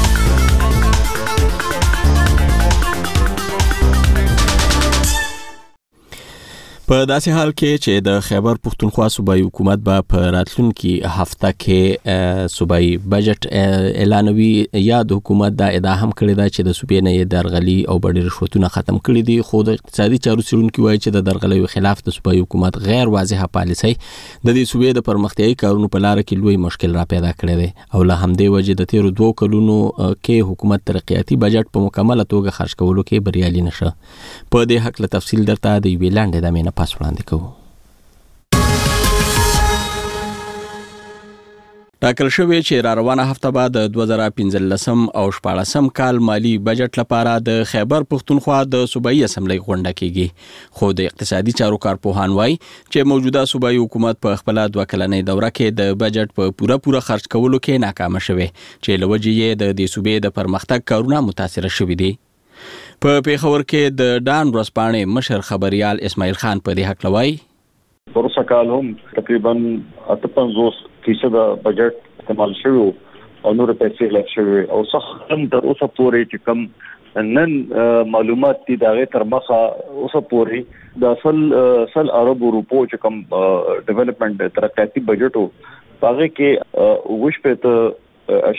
په داسې حال کې چې د خیبر پښتونخوا صوبایي حکومت به په راتلونکي هفته کې صوبایي بجټ اعلانوي یا د حکومت دا ادعا هم کړې ده چې د صوبې نه درغلي او بډې رشوتونه ختم کړي دي خو د اقتصادي چارو څېړونکي وایي چې د درغلۍ خلاف د صوبایي حکومت غیر واضحه پالیسۍ د دې صوبې د پرمختیايي کارونو په لار کې لوی مشکل را پیدا کړی دی او له همدې وجې د تیرو 2 کلونو کې حکومت ترقیاتي بجټ په مکمله توګه خرج کولو کې بریالي نشه. په دې حق له تفصیل درته د یوې لاندې دمې پاس وړاندې کوو. ټاکل شوی چې را روانه هفته بعد د 2015 او 14 کال مالی بجټ لپاره د خیبر پښتونخوا د صوبایي اسمبلی غونډه کیږي خو د اقتصادي چارو کارپوهان وایي چې موجوده صوبایي حکومت په خپل 2 کلنۍ دوره کې د بجټ په پوره خرج کولو کې ناکام شوی چې لوجې یې د دې صوبې د پرمختګ کارونه متاثر شوي دي. په پیښور کې د ډان ورځپاڼې مشر خبريال اسماعیل خان په دې حق لوي ورسره کال هم تقریبا 58% بجټ استعمال شوی او نور پیسې لګ شوی او څخه هم تر اوسه پورې چې کم نن معلومات دي دغه تر مخه اوسه پورې د اصل عرب روپو چې کم ډیولپمنٹ ترقیاتي بجټ او هغه کې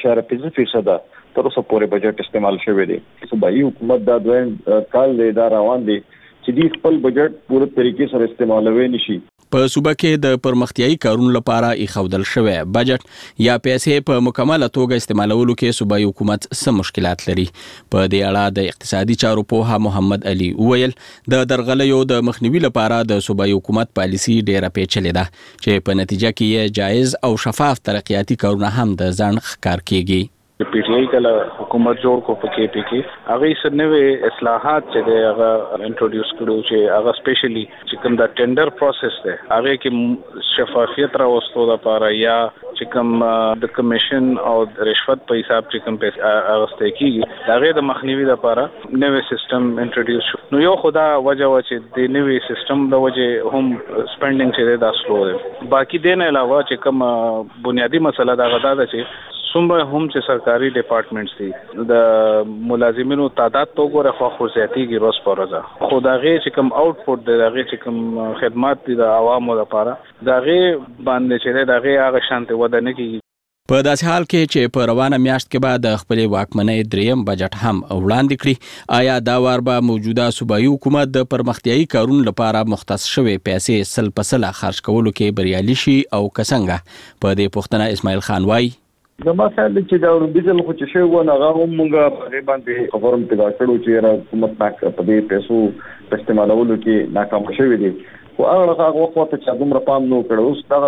0.5% تر اوسه پورې بجټ استعمال شوی دی. صوبایي حکومت دا دویم کال دی دا روان دی چې د خپل بجټ پوره طریقې سره استعمالوي نشي. په صوبه کې د پرمختیايي کارونو لپاره ایښودل شوی بجټ یا پیسې په مکمله توګه استعمالولو کې صوبایي حکومت څه مشکلات لري. په دې اړه د اقتصادي چارو پوها محمد علي وویل د درغلیو د مخنیوي لپاره د صوبایي حکومت پالیسي ډیره پیچلې ده چې په نتیجه کې یې جایز او شفاف ترقیاتي کارونه هم د ځان ښکار کیږي. د پی ټی آی کله حکومت جوړ کو په کې پی کې هغه سنوي اصلاحات چې هغه انټروډیوس کړو چې هغه سپیشلی چې کوم دا ټینډر پروسس دی هغه کې شفافیت راوستو لپاره یا چې کوم د کمیشن او رشوت په حساب چې کوم پیسې اغسته کیږي هغه د مخنیوي لپاره نوې سیستم انټروډیوس شو. نو یو خدا وجه و چې د نوې سیستم د وجه هم سپینډینګ چې دا سلو دی. باقی دین علاوه چې کوم بنیادی مسله دا غدا ده چې څومره هم چې سرکاري ډپارټمنټس دي د ملازمینو تعداد تو ګوره خو زیاتیږي روز پر ورځ خو دا غي چې کوم اوټپوټ دی دا غي چې کوم خدمات دي د عوامو لپاره دا غي باندې چې دا غي هغه شانته وده نه کیږي. په داسې حال کې چې په روانه میاشت کې بعد خپل واکمنۍ دریم بجټ هم وړاندې کړی آیا دا وار به موجوده صوبایي حکومت د پرمختیايي کارونو لپاره مختص شوی پیسې سل په سل خرج کولو کې بریالي شي او کسنګه په دې پوښتنه اسماعیل خان وایي د ما خیال چې دا ډیزل خو چې شی و نه هغه هم موږ په باندې خبرم پیدا کړو چې را حکومت په دې پیسو استعمالولو کې ناکام شوی دی خو هغه وخت چې دومره پام نو کړو اوس دا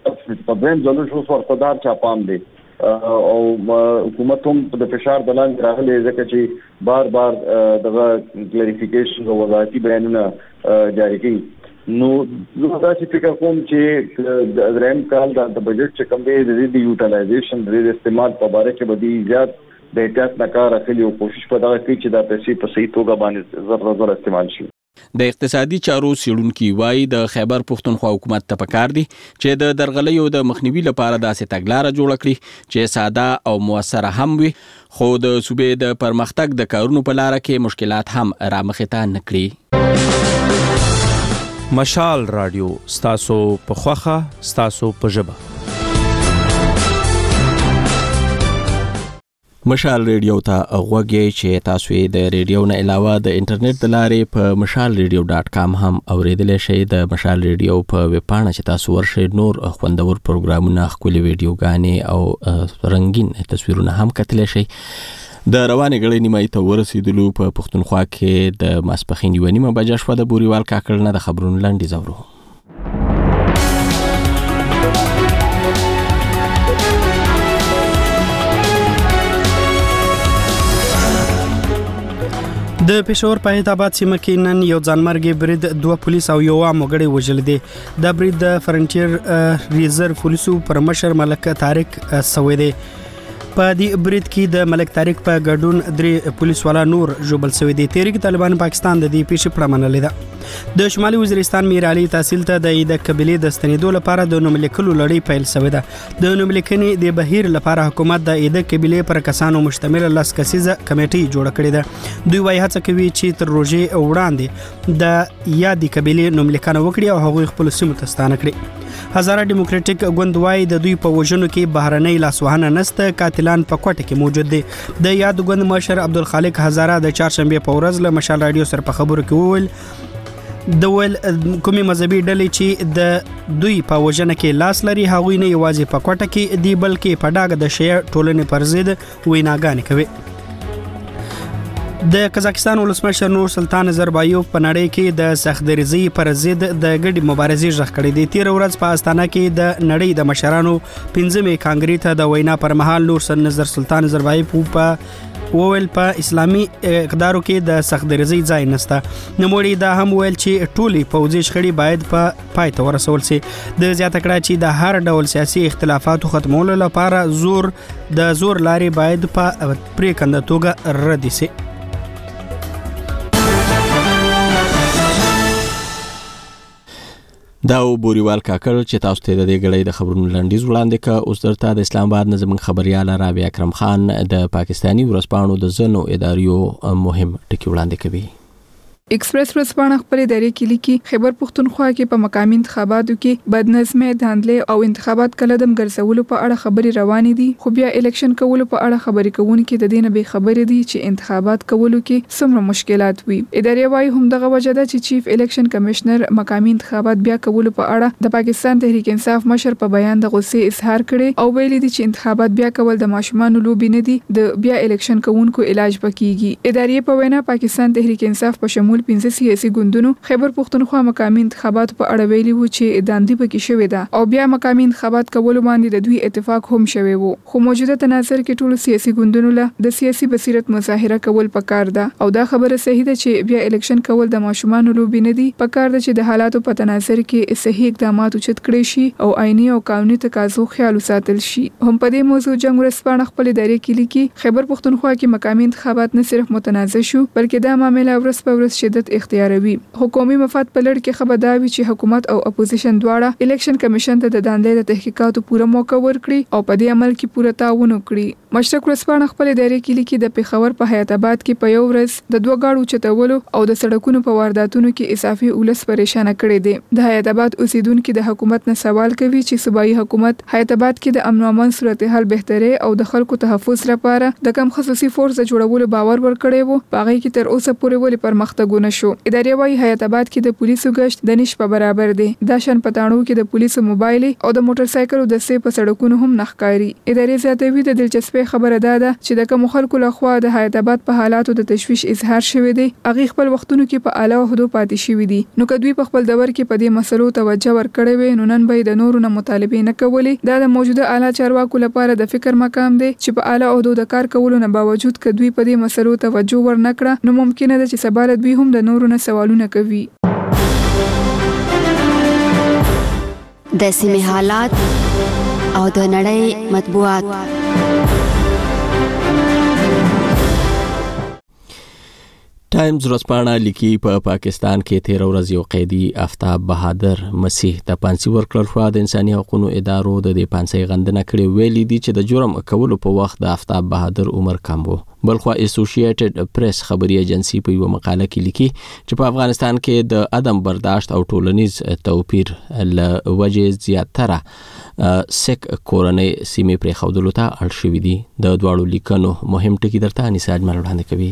په دیم ځلو شو ورتدار چا پام دی او حکومت هم د فشار د لاندې راغلي ځکه چې بار دغه کلیریفیکیشن او وضاحتي بیانونه جاری کړي. نو زه دا چې فکر کوم چې د دریم کال د بجټ چې کوم دی د دې یوټیلایزیشن د استعمال په اړه کې بدی زیات د احتیاط نه کار اخلي او کوشش په دغه کې چې دا پیسې په صحیح توګه باندې زر استعمال شي. د اقتصادي چارو سیړونکي وایي د خیبر پښتونخوا حکومت ته پکار دي چې د درغلیو د مخنیوي لپاره داسې تګلاره جوړه کړي چې ساده او موثره هم وي، خو د صوبې د پرمختګ د کارونو په لار کې مشکلات هم رامخې ته نه کړي. مشال رادیو ستاسو په خوخه ستاسو په ژبه. مشال ریډیو ته غوږی چې تاسو یې د ریډیو نه علاوه د انټرنیټ د لارې په mashalradio.com هم اوریدلی شئ. د مشال ریډیو په ویب پاڼه چې تاسو ورشئ نور خوندور پروګرامونه، ښکلي ویډیوګانې او رنګین تصویرونه هم کتلی شئ. د روانې غړې نیمایي ته ورسېدلو په پښتونخوا کې د ماسپښین 1:30 بجه شوه. د بوریوال کاکړ نه د خبرونو لنډیز اورو. د پېښور په حیدرآباد سیمه کې نن یو ځانمرګي برید 2 پولیس او یو عام وګړی وژل دي. دا برید د فرنټیر ریزرو پولیسو پر مشر ملک طارق سوی دی. په دې برید کې د ملک طارق په ګډون 3 پولیس والا نور ژوبل شوی دي. تحریک طالبان پاکستان د دې پیښې پړه منلې ده. د شمالي وزیرستان میر علي تحصیل ته د قبيلې د ستنېدو لپاره د نوم لیکلو لړۍ پیل شوې ده. د نوم لیکنې د بهیر لپاره حکومت د قبيلې پر کسانو مشتمل 10 کسیزه کمیټې جوړ کړې ده. دوی وايي هڅه کوي چې تر روزي وړاندې د یادې قبيلې نوم لیکنه وکړي او هغوی خپل سیمو ته ستانه کړي. هزاره ډیموکراټیک ګوند وايي د دوی په وژنو کې بهرنۍ لاسوهنه نشته، قاتلان په کوټه کې موجود دي. د یاد ګوند مشر عبدالخالق هزاره د چهارشنبه په ورځ له مشال رادیو سره په خبرو کې وویل کومې مذهبي ډلې چې د دوی په وژنه کې لاس لري هغوی نه یوازې په کوټه کې دي بلکې په ډاګه د شیعه ټولنې پر ضد ویناګانې کوي. د قزاقستان ولسمشر نور سلطان نظربایوف په نړۍ کې د سختدریزۍ پر ضد د ګډې مبارزې غږ کړی دی. تیر ورځ په استانه کې د نړۍ د مشرانو 15مې کانګرې ته د وینا پر مهال نور سلطان نظربایوف په وویل په اسلامي اقدارو کې د سختدریزۍ ځای نشته. نوموړي دا هم ویل چې ټولې پوځي شخړې باید په پای ته ورسول شي. د زیاته کړه چې د هر ډول سیاسي اختلافاتو ختمولو لپاره د زور لارې باید په پریکنده توګه رد شي. دا بوریوال کاکړ چې تاسو ته د دې غړې د خبرونو لنډیز وړاندې کا. اوس درته د اسلام آباد نظم خبريال رابعه اکرم خان د پاکستانی ورځپاڼو د زنو اداریو مهم ټکی وړاندې کوي. ایکسپریس ورځپاڼه خپل ادارې کې لیکي خیبر پښتونخوا کې په مقامي انتخاباتو کې بدنظمي، داندلې او انتخابات کلدم ګرځولو په اړه خبري روانې دي، خو بیا الیکشن کولو په اړه خبري کوونکي د دې نه به خبرې دي چې انتخابات کولو کې څومره مشکلات وي. ادارې وايي هم دغه وجه ده چې چیف الیکشن کمشنر مقامي انتخابات بیا کولو په اړه د پاکستان تحریک انصاف مشر په بیان د غوسې اظهار کړي او ویلي دي چې انتخابات بیا کول د ماشومان لوبي نه دي، د بیا الیکشن کوونکو علاج پکېږي. ادارې په وینا پاکستان تحریک انصاف په شمول 15 سیاسي ګوندونو خیبر پښتونخوا مقامي انتخابات په اړه ویلي وو چې داندې پکې شوې ده او بیا مقامي انتخابات کول باندې د دوی اتفاق هم شوی وو. خو موجوده تناظر کې ټول سیاسي ګوندونو له د سیاسي بصیرت مظاهره کول پکار ده او دا خبره صحیح ده چې بیا الیکشن کول د ماشومان لوبي نه دي. پکار ده چې د حالاتو په تناظر کې صحیح اقدامات اوچت کړي شي او آئینی او قانوني تقاضو خیال وساتل شي. هم په دې موضوع جنگ ورځپاڼه خپل ادارې کې لیکي خیبر پښتونخوا کې مقامي انتخابات نه صرف متنازع شو بلکې دا معاملې ورځ په ورځ شدت اختیاروي. حکومي مفاد په لړ کې خبر داوي چې حکومت او اپوزیشن دواړه الیکشن کمیشن ته د داندې د تحقیقاتو پوره موقع ورکړي او په دې عمل کې پوره تعاون وکړي. مشرق ورځپاڼه خپل ادارې کې لیکي د پیښور په حیات آباد کې په یو ورځ د 2 گاډو چتولو او د سړکونو په وارداتونو کې اضافي اولس پریشان کړي دي. د حیات آباد اوسیدونکو د حکومت نه سوال کوي چې صوبایي حکومت حیات آباد کې د امن او امان صورتحال بهتري او د خلکو تحفظ لپاره د کم خصوصي فورس جوړولو باور ورکړي وو، هغه کې تر اوسه پورې ولې پرمختګونه شو. ادارې وايي حیات آباد کې د پولیسو گشت د نش په برابر دي. د شان پټانو کې د پولیسو موبایل او د موټر سایکل د سې په سړکونو هم نخکاری. ادارې زیاتوي د دلچسپي خبره ده چې د کوم خلکو لخوا د حیات آباد په حالاتو د تشویش اظهار شوی دی هغه خپل وختونو کې په اعلی عہدو پاتې شوی دي. نو کدوې په خپل دور کې په دې مسلو توجه ورکړې وي نو نن به د نورو نه مطالبه نه کولې. دا د موجوده اعلی چارواکو لپاره د فکر مقام دی چې په اعلی عہدو د کار کولو نه باوجود کدوې په دې مسلو توجه ورنکړه نو ممکن ده چې سبا دوی هم د نورو نه سوالونه کوي. د سیمې حالات او د نړۍ مطبوعات. ټایمز ورځپاڼه لیکي په پاکستان کې 13 ورځې یو قیدي آفتاب بهادر مسیح ته پانسي ورکړل شو. د انساني حقوقو ادارو د دې پانسي غندنه کړې ویلي دي چې د جرم کولو په وخت د آفتاب بهادر عمر کم و. بلخو اسوسییټډ پریس خبري ایجنسی په یو مقاله کې لیکي چې په افغانستان کې د عدم برداشت او ټولنیز توپیر له وجې زیاتره سیک کورنۍ سیمې پرې خودلو ته اړ شوي دي. د دواړو لیکنو مهم ټکي درته انیسا اجمل وړاندې کوي.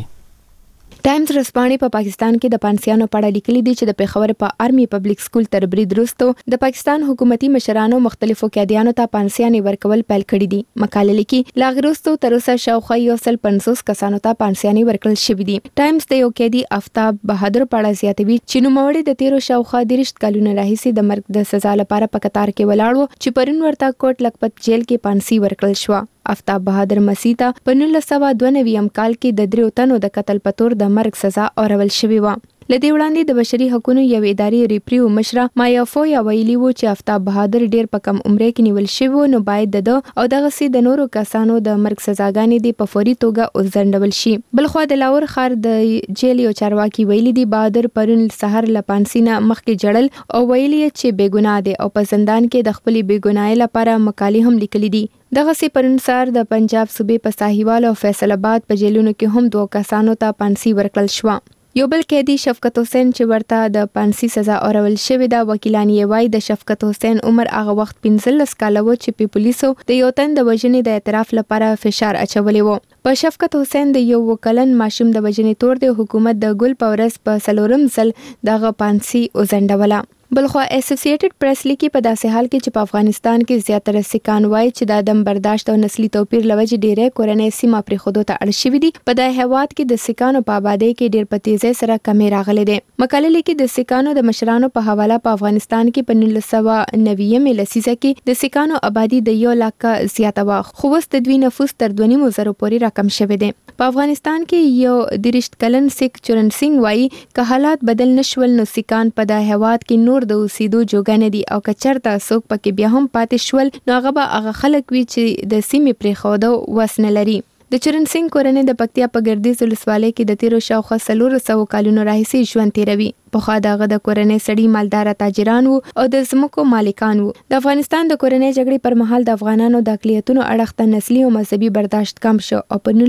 ټایمز ورځپاڼې په پاکستان کې د پانسیانو په اړه لیکلي دي چې د پیښور په آرمي پبلک سکول تر برید وروسته د پاکستان حکومتي مشرانو مختلفو قیدیانو ته پانسیانې ورکول پیل کړي دي. مقاله لیکي لا غروستو تر اوسه شاوخوا 150 کسانو ته پانسیانې ورکړل شوې دي. ټایمز د یو قیدي آفتاب بهادر په اړه زیاتوي چې نوموړی د 13 شاوخوا 30 کلونو راهیسې د مرګ د سزا لپاره په قطار کې ولاړ و چې پرون ورته کوټ لکپت جیل کې پانسي ورکړل شو. آفتاب بهادر مسیح ته په 1992 کال کې د 3 تنو د قتل په تور د مرګ سزا اورول شوې و. لدې وړاندې د بشري حقوقو یو ادارې ریپریو مشره مایافو یا ویلي وو چې آفتاب بهادر ډیر په کم عمر کې نیول شوی نو باید د او دغه سي د نورو کسانو د مرګ سزاګانې دی په فوري توګه وزندول شي. بلخو د لاور خار د جیل یو چارواکي ویلي دی بهادر پرون سحر لپانسینه مخکې جړل او ویلي چې بیګناه دی او په زندان کې د خپل بیګناهي لپاره مقالې هم لیکلي دي. دغه سي پرون سار د پنجاب صوبې په ساحیوال او فیصل آباد په جیلونو کې هم 2 کسانو ته پانسي ورکړل شو. یو بل قیدی شفقت حسین چې ورته د پانسي سزا اورول شوې ده. وکیلان یې وایي د شفقت حسین عمر هغه وخت 15 کاله و چې په پولیسو د یو تن د وژنې د اعتراف لپاره فشار اچولې و. په شفقت حسین د یو وکلن ماشوم د وژنې تور د حکومت د ګل پورس په سلورم ځل دغه پانسي وزندوله. بلخو اسوسییټډ پریس لیکي په داسې حال کې چې په افغانستان کې زیاتره سکان وایي چې د عدم برداشت او نسلي توپیر لوجې ډېرې کورنۍ سیمه پرې خودو ته اړ شوي دي. په دې هیواد کې د سکانو په آبادی کې ډېر په تیزۍ سره کمې راغلي دي. مقاله لیکي د سکانو د مشرانو په حواله په افغانستان کې په 1990 لسیزه کې د سکانو آبادی د 1 لک زیاته و خو اوس د دوی نفوس تر 2.5 زره پورې راکم شوی دی. په افغانستان کې یو 30 کلن سیک چرن سنگ وایي که حالات بدل نشول نو سکان په دې هیواد کې نور د اوسېدو جوګه نه دي او که چېرته څوک پکې بیا هم پاتې شول نو هغه به هغه خلک وي چې د سیمې پرېښودو وس نه لري. د چرن سنگ کورنۍ د پکتیا په ګردیز ولسوالۍ کې د 13 شاوخوا 400 کلونو راهیسې ژوند تیروي. پخوا دغه د کورنۍ سړي مالدار تاجران وو او د ځمکو مالکان وو. د افغانستان د کورنۍ جګړې پر مهال د افغانانو د اقلیتونو اړخ ته نسلي او مذهبي برداشت کم شو او په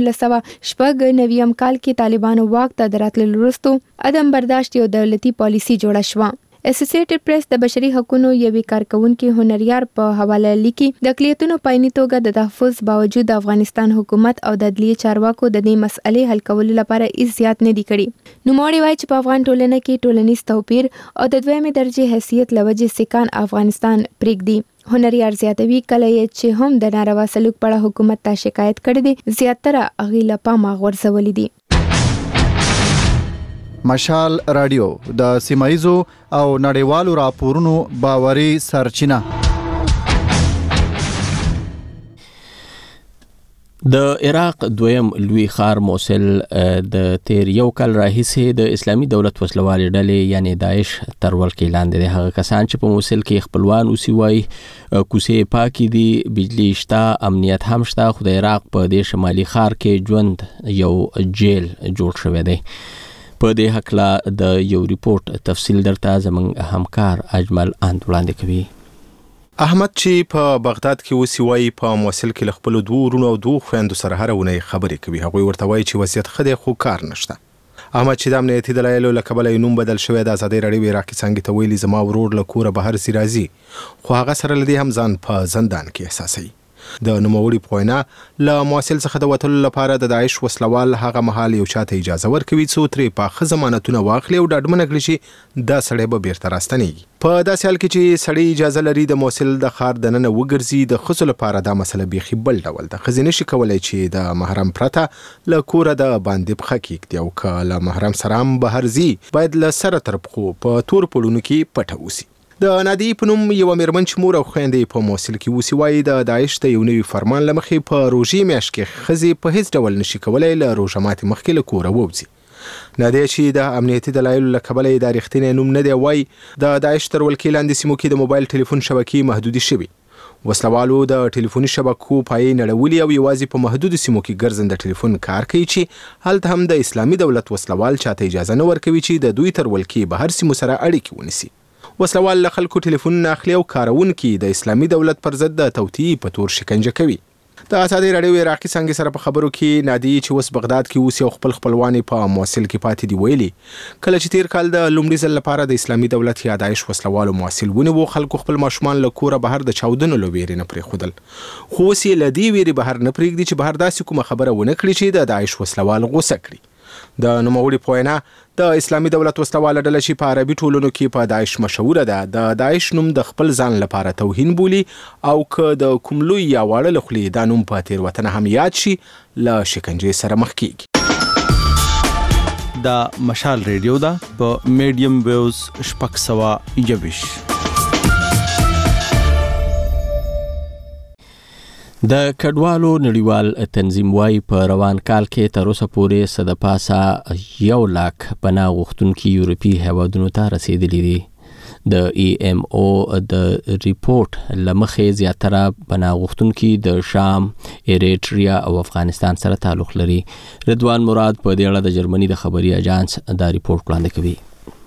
1990 کال کې طالبانو واک ته دراتلو وروسته عدم برداشت یو دولتي پالیسي جوړه شوه. اسوسییټډ پریس د بشري حقوقو یوې کارکونکو هنریار په حواله لیکي د اقلیتونو پایني توګه د تحفظ باوجود د افغانستان حکومت او د عدلیې چارواکو د دې مسئلې حل کولو لپاره هیڅ زیات نه دي کړي. نوموړی وایي چې په افغان ټولنه کې ټولنیز توپیر او د دویمې درجه حیثیت لوجې سکان افغانستان پرېږدي. هنریار زیاتوي کله چې هم د ناروا سلوک په اړه حکومت ته شکایت کړی دی زیاتره هغې له پامه غورځولي دي. مشال رادیو د سیمایزو او نړیوالو راپورونو باوري سرچینه. د عراق دویم لوی ښار موصل د تیر یو کال راهیسې د اسلامي دولت وسلوالې ډلې یعنی داعش تر ولکې لاندې دي. هغه کسان چې په موصل کې خپلوان اوسي وایي کوڅې پاکې دي، بجلی شته، امنیت هم شته، خو د عراق په دې شمالي ښار کې ژوند یو جیل جوړ شوی دی. په دې هکله د یو ریپورت تفصیل درته زموږ همکار اجمل اند وړاندې کوي. احمد چې په بغداد کې اوسي وایي په موصل کې له خپلو 2 ورونو او 2 خویندو سره هره اونۍ خبرې کوي. هغوی ورته وایي چې وضعیت ښه دی خو کار نشته. احمد چې د امنیتي دلایلو له کبله یې نوم بدل شوی د ازادۍ راډیو عراقي څانګې ته ویلي زما ورور له کوره بهر سي راځي خو هغه سره له دې هم ځان په زندان کې احساسوي. د نوموړي په وینا له موصل څخه د وتلو لپاره د داعش وسلوال هغه مهال یو چاته اجازه ورکوي څو ترې پاخه ضمانتونه واخلي او ډاډمنه کړي چې دا سړی به بیرته راستنیږي. په داسې حال کې چې سړی اجازه لري د موصل د ښار دننه وګرځي د ښځو لپاره دا مسله بیخي بل ډول ده. ښځې نشي کولی چې د محرم پرته له کوره د باندې پښه کیږدي او که له محرم سره هم بهر ځي باید له سره تر پښو په تور پوړونو کې پټه اوسي. د نادی په نوم یو میرمن چې مور او خویندې په موصل کې اوسي وایي د داعش د یو نوي فرمان له مخې په روژې میاشت کې ښځې په هیڅ ډول نشي کولی له روژه ماتې مخکې له کوره ووځي. نادی چې د امنیتي دلایلو له کبله یې دا رښتینی نوم نه دی وایي د داعش تر ولکې لاندې سیمو کې د موبایل ټلیفون شبکې محدودې شوي. وسلوالو د ټلیفوني شبکو پای نړولي او یوازې په محدود سیمو کې ګرځنده ټلیفون کار کوي چې هلته هم د اسلامي دولت وسلوال چاته اجازه نه ورکوي چې د دوی تر ولکې بهر سیمو سره اړیکې ونیسي. وسلوال له خلکو ټلیفون اخلي او کارونکي د اسلامي دولت پر ضد د توطئې په تور شکنجه کوي. د ازادي راډیو عراقي څنګه سره په خبرو کې نادي چې اوس بغداد کې اوس یو خپلوان په موصل کې پاتې دی ویلي کله چې تیر کال د لومړي ځل لپاره د اسلامي دولت یا داعش وسلوالو موصل ونیو خلکو خپل ماشومان له کوره بهر د چاودنو لويري نه پرېښودل خو اوس یې له دې ویري بهر نه پرېږدي چې بهر داسې کومه خبره ونه کړي چې د داعش وسلوال غوسه کړي. د نوموړي په وینا د اسلامي دولت وسلواله ډله چې په عربي ټولنو کې په داعش مشهوره ده د داعش نوم د خپل ځان لپاره توهین بولي او که د کوم لوی یا واړه له خولې دا نوم په تېروتنه هم یاد شي له شکنجې سره مخ کیږي. دا مشال ریډیو ده په میډیم ویوز 621. د کډوالو نړیوال تنظیم وايي په روان کال کې تر اوسه پورې څه د پاسه 1 لاک پناه غوښتونکي یورپي هیوادونو ته رسیدلي دي. د EMO د ریپورت لمخې زیاتره پناه غوښتونکي د شام، ایریټریا او افغانستان سره تعلق لري. رضوان مراد په دې اړه د جرمني د خبري اژانس دا ریپورت وړاندې کوي.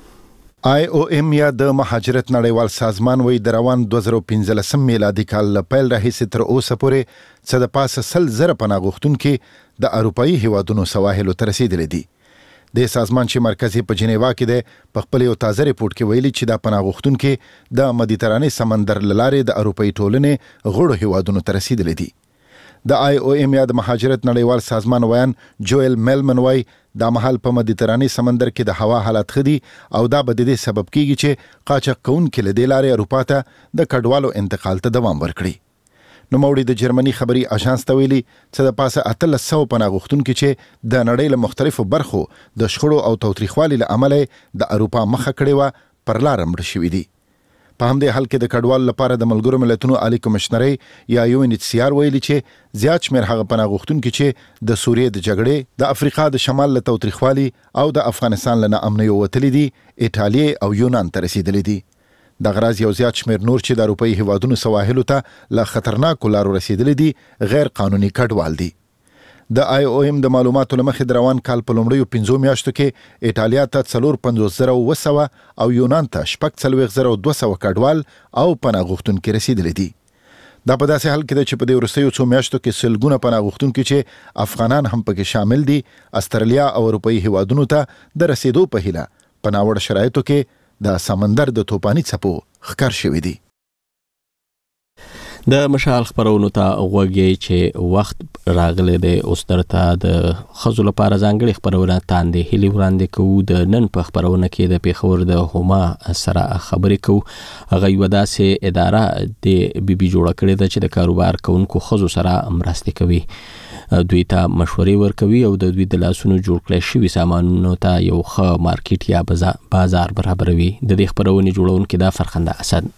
IOM یا د مهاجرت نړیوال سازمان وی د روان 2015 میلادي کال له پیل راهیسې تر اوسه پورې څه د پاسه 100,000 پناه غوښتونکي د اروپایي هیوادونو سواحلو ته رسیدلي دي. د سازمان چې مرکز په جنیوا کې دی په خپل یو تازه ریپورت کې ویلي چې د پناه غوښتونکي د مدیترانې سمندر لارې د اروپایي ټولنې غړو هیوادونو ته رسیدلي دي. د IOM یا د مهاجرت نړیوال سازمان ویان جوئل میلمن وای دا مهال په مدیترانې سمندر کې د هوا حالت خدي او دا به د دې سبب کیږي چې قاچاق کوونکي له دې لارې اروپا ته د کډوالو انتقال ته دوام ورکړي. نوموړي د جرمني خبري اژانس ته ویلي چې د پاسه 1300 پناه غوښتونکي چې د نړۍ له مختلفو برخو د شخړو او توتریخوالي له امله د اروپا مخه کړې و پر لار مړ شوي دي. په همدې حال کې د کډوالو لپاره د ملګرو ملتونو عالی کمشنري یا UNHCR ویلي چې زیات شمېر هغه پناه غوښتونکي چې د سوریې د جګړې، د افریقا د شمال له توتریخوالي او د افغانستان له ناامنۍ وتلي دي، ایټالیا او یونان ته رسیدلي دي. د غراض یو زیات شمېر نور چې د اروپایي هیوادونو سواحلو ته له خطرناکو لارو رسیدلي دي غیر قانوني کډوال دي. د IOM د معلوماتو لمخې د روان کال په لومړیو 5 میاشتو کې ایټالیا ته 450,200 او یونان ته 44200 کډوال او پناه غوښتونکي رسیدلي دي. دا په داسې حال کې ده چې په دې وروستیو 2 میاشتو کې سلګونه پناه غوښتونکي چې افغانان هم پکې شامل دي استرالیا او اروپایي هیوادونو ته د رسیدو په هیله په ناوړه شرایطو کې د سمندر د توپاني څپو ښکار شوي دي. د مشال خبرونو ته غوږی چې وخت راغلی دی اوس درته د خزو لپاره ځانګړي خبرونه تاندې هلي وړاندې کوو. د نن په خبرونه کې د پیښور د هما سره خبرې کوو. هغه یوه داسې اداره د بي جوړه کړې ده چې د کاروبار کوونکو خزو سره مرستې کوي، دوی ته مشورې ورکوي او د دوی د لاسونو جوړ کړی شوي سامانونو ته یو ښه مارکیټ یا بازار برابروي. د دې خبرونې جوړونکي دا فرخنده اسد.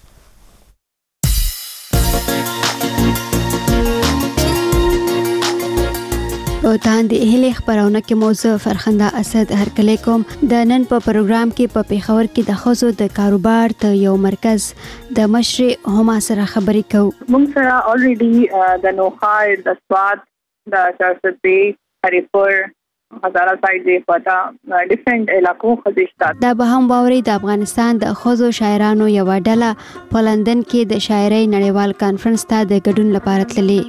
او تاندې هلي خبرونه کې موضوع فرخنده اسد هرکلی کوم. د نن په پروګرام کې په پیښور کې د خزو د کاروبار ته یو مرکز د مشر هما سره خبرې کوو. موږ سره الریډي د نوخا، د سوات، د سرسبي، هریپور، هزاره سایډ دی پتا ډیفرنٹ علاقو خزشتا. دا به هم باوري د افغانستان د خزو شاعرانو یو ډله په لندن کې د شاعرۍ نړیوال کانفرنس ته د ګډون لپاره تللي.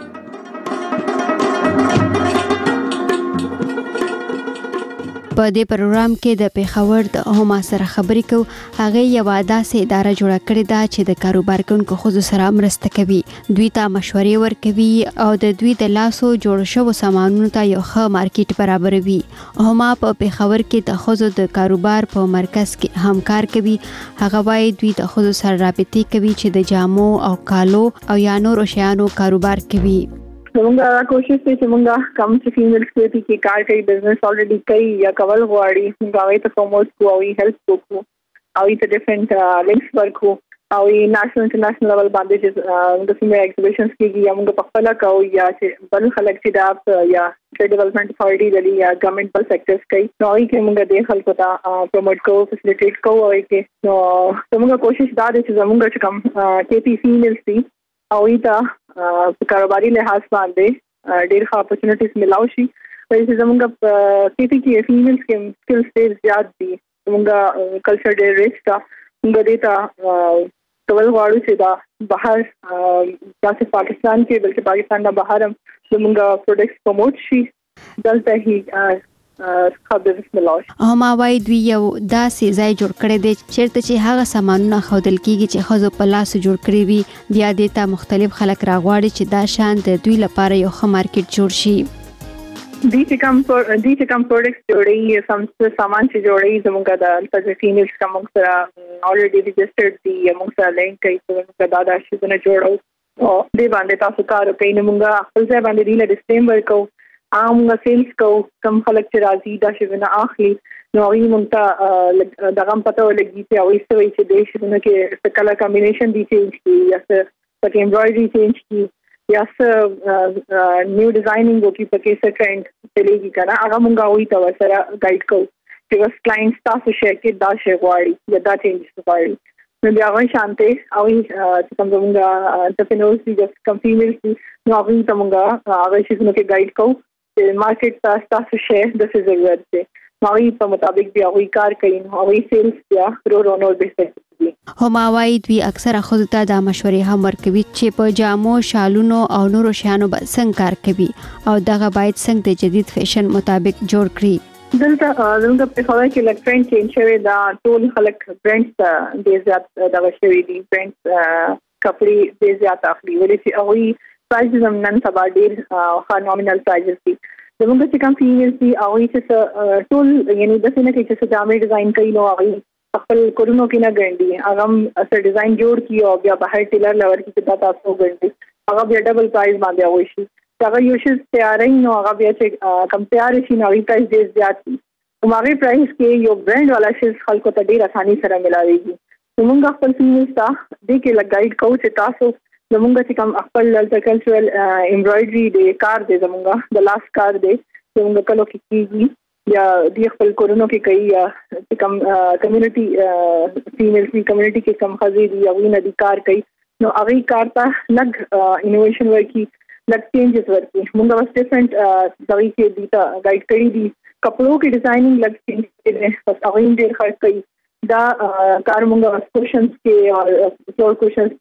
په دې پروګرام کې د پیښور د هما سره خبرې کوو. هغه یو داسې اداره جوړه کړې ده چې د کاروبار کوونکو خزو سره مرسته کوي، دوی ته مشورې ورکوي او د دوی د لاسو جوړ شوو سامانونو ته یو ښه مارکیټ برابروي. هما په پیښور کې د خزو د کاروبار په مرکز کې همکار کوي. هغه وايي دوی د خزو سره رابطې کوي چې د جامو او کالو او یا نورو شیانو کاروبار کوي. موږ کوشش کوي چې موږ کم چې فیمیلز کې کار کوي، بزنس الریډي کوي یا کول غواړي، موږ هغه ته پروموټ کوو او هیلپ کوو او ته ډیفرنٹ لینکس ورکو او نېشنل انټرنیشنل لیول باندې چې د فیمیل ایگزیبیشنز کې یا موږ په خپل کوو یا چې بل خلک چې دا یا ټریډ ډیولپمنٹ اتھارټي د یا ګورنمنت بل سېکټرز کوي نو هغه موږ د خلکو ته پروموټ کوو، فیسیلیټیټ کوو. او کې نو موږ کوشش دا دي چې موږ چې کوم کې پی فیمیلز دي او ایته کاروباري لحاظ باندې ډېر ښه اپورچونټیز ملاو شي چې زمونږ په کیټي کې فیمیلز کې سکلز ډېر زیات دي زمونږ کلچر ډېر ریچ دا موږ دې کول غواړو چې دا بهر تاسو پاکستان کې بلکې پاکستان نه بهر هم زموږ پروډکټس پروموټ شي دلته هی خبرې ملاوي ما وای دوی یو داسې ځای جوړ کړی دی چیرته چې هغه سامانونه خودل کیږي چې خزو په لاس جوړ کړی وي بیا د تا مختلف خلک راغواړي چې دا شان د دوی لپاره یو ښه مارکیټ جوړ شي دي چې کوم پروډکټس جوړي سامان چې جوړي زموږ د فیمیلز کوم سره already registered دي موږ سره لینک کوي چې دا د شي نه جوړو او دې باندې تاسو کار کوي نو موږ خپل ځای باندې ریل ډیسپلیم ورکو عام سیلز کو کم خلک چې راځي دا شي نه اخلي نو یې موږ ته دغه پته ولګي چې او ایستوي چې د شي نه کې کلر کمبینیشن دي چینج کی یا څه پکې امبرايډري چینج کی یا څه نیو ډیزاینینګ وکي پکې څه ټرند چلیږي کنه هغه مونږه وي تا سره گایډ کو چې بس کلاینټس تاسو شیر کې دا شی غواړي یا دا چینجز غواړي نو بیا غوښ شانته او چې کوم مونږه د فینوس دي د کمپینیز نو هغه ته مونږه هغه شي نو کې گایډ کو چې مارکیټ تاسو شیر د څه ضرورت دی نو په مطابق بیا وی کار کوي نو وی سیلز بیا رونو به هماوای دوی اکثره خود ته د مشورې هم ورکوي چې په جامو شالونو او نورو شیانو به څنګه کار کوي او دغه باید څنګه د جدید فیشن مطابق جوړ کړي دلته زموږ په خبره کې لک ټرند چینج شوی دا ټول خلک برانډز د زیات دغه شوی دي برانډز کپڑے د زیات اخلي ولې چې هغه پرایز هم نن سبا ډیر ښه نومینل پرایز دي زموږ چې کوم فیمیلز دي او چې ټول یعنی د څه نه کې چې جامې ډیزاین کوي نو هغه خپل کورونو کې نه ګڼي هغه اصل ډیزاین جوړ کی او بیا بهر ټیلر لور کې دا تاسو ګڼي هغه بیا ډبل پرایز باندې وای شي هغه یو شی تیارې نو هغه بیا چې کمپیر شي نو پرایز ډیر زیات دي هغه پرایز کې یو برانډ والا شی خلکو ته ډیر اساني سره ملاويږي موږ خپل فیمیلز ته د کې لګایډ کوو چې تاسو زموږ چې کوم خپل کلچرل امبرايډري د کار دی زموږ د لاس کار دی زموږ کلو کې کیږي یا د خپل کورونو کې کوي یا کم کمیونټي فیمیل کمیونټي کې کم خزي دي او نه دي کار کوي نو هغه کار ته لګ انوویشن ورکی لګ چینجز ورکی موږ واس ډیفرنٹ ځای کې دي تا گایډ کړی دي کپړو کې ډیزاینینګ لګ چینج دي بس هغه ډیر خرڅ کوي دا کار موږ کوشنز کې او فلور کوشنز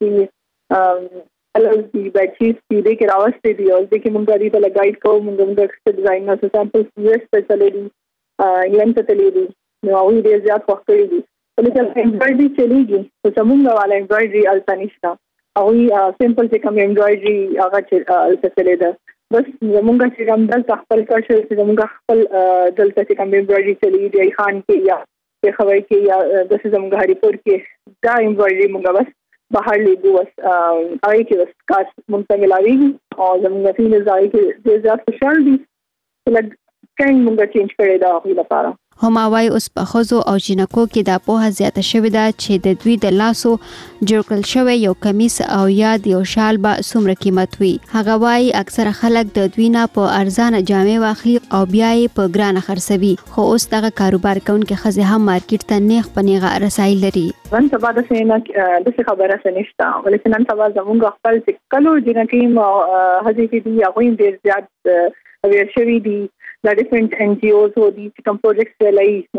کې الګ دی بیچیز دې کې راوستي دي او دې کې موږ دې ته گایډ کوو موږ ډیزاین نه سامپل یوس ته چلے دي انګلند ته تللی دي نو هغه دې زیات وخت کړی دي ولې امبرايډري چلیږي چې موږ والا امبرايډري التنشتا او سمپل چې کوم امبرايډري هغه چې چلے ده بس موږ چې کوم دلته خپل کلچر چې موږ خپل دلته چې کوم امبرايډري چلی دی خان کې یا په خوي کې یا د زموږ هریپور کې دا امبرايډري موږ بس بهر لیدو وس هغه کې بس کار مونږ ملاويږي او زموږ فیمیل ځای کې ډېر زیات خوشحال دي لکه څنګه موږ چینج کړی دا خو لپاره هماوای اوس په خزو او جنکو کې د پوهه زیاته شوې ده چې د دوی د لاسو جوړ کړل شوی یو کمیس او یا د یو شال به څومره قیمت وي هغه وايي اکثره خلک د دوی نه په ارزانه جامې واخلي او بیا یې په ګرانه خرڅوي خو اوس دغه کاروبار کوونکي ښځې هم مارکیټ ته نیغ په نیغه رسایي لري نن سبا د څه خبره نشته ولې نن سبا زموږ خپل کلو جنکې هغه کې دي هغه ډیر زیات اویر شوی دي د ډیفرنٹ ان جی اوز او دي کوم پروجیکټس لای نو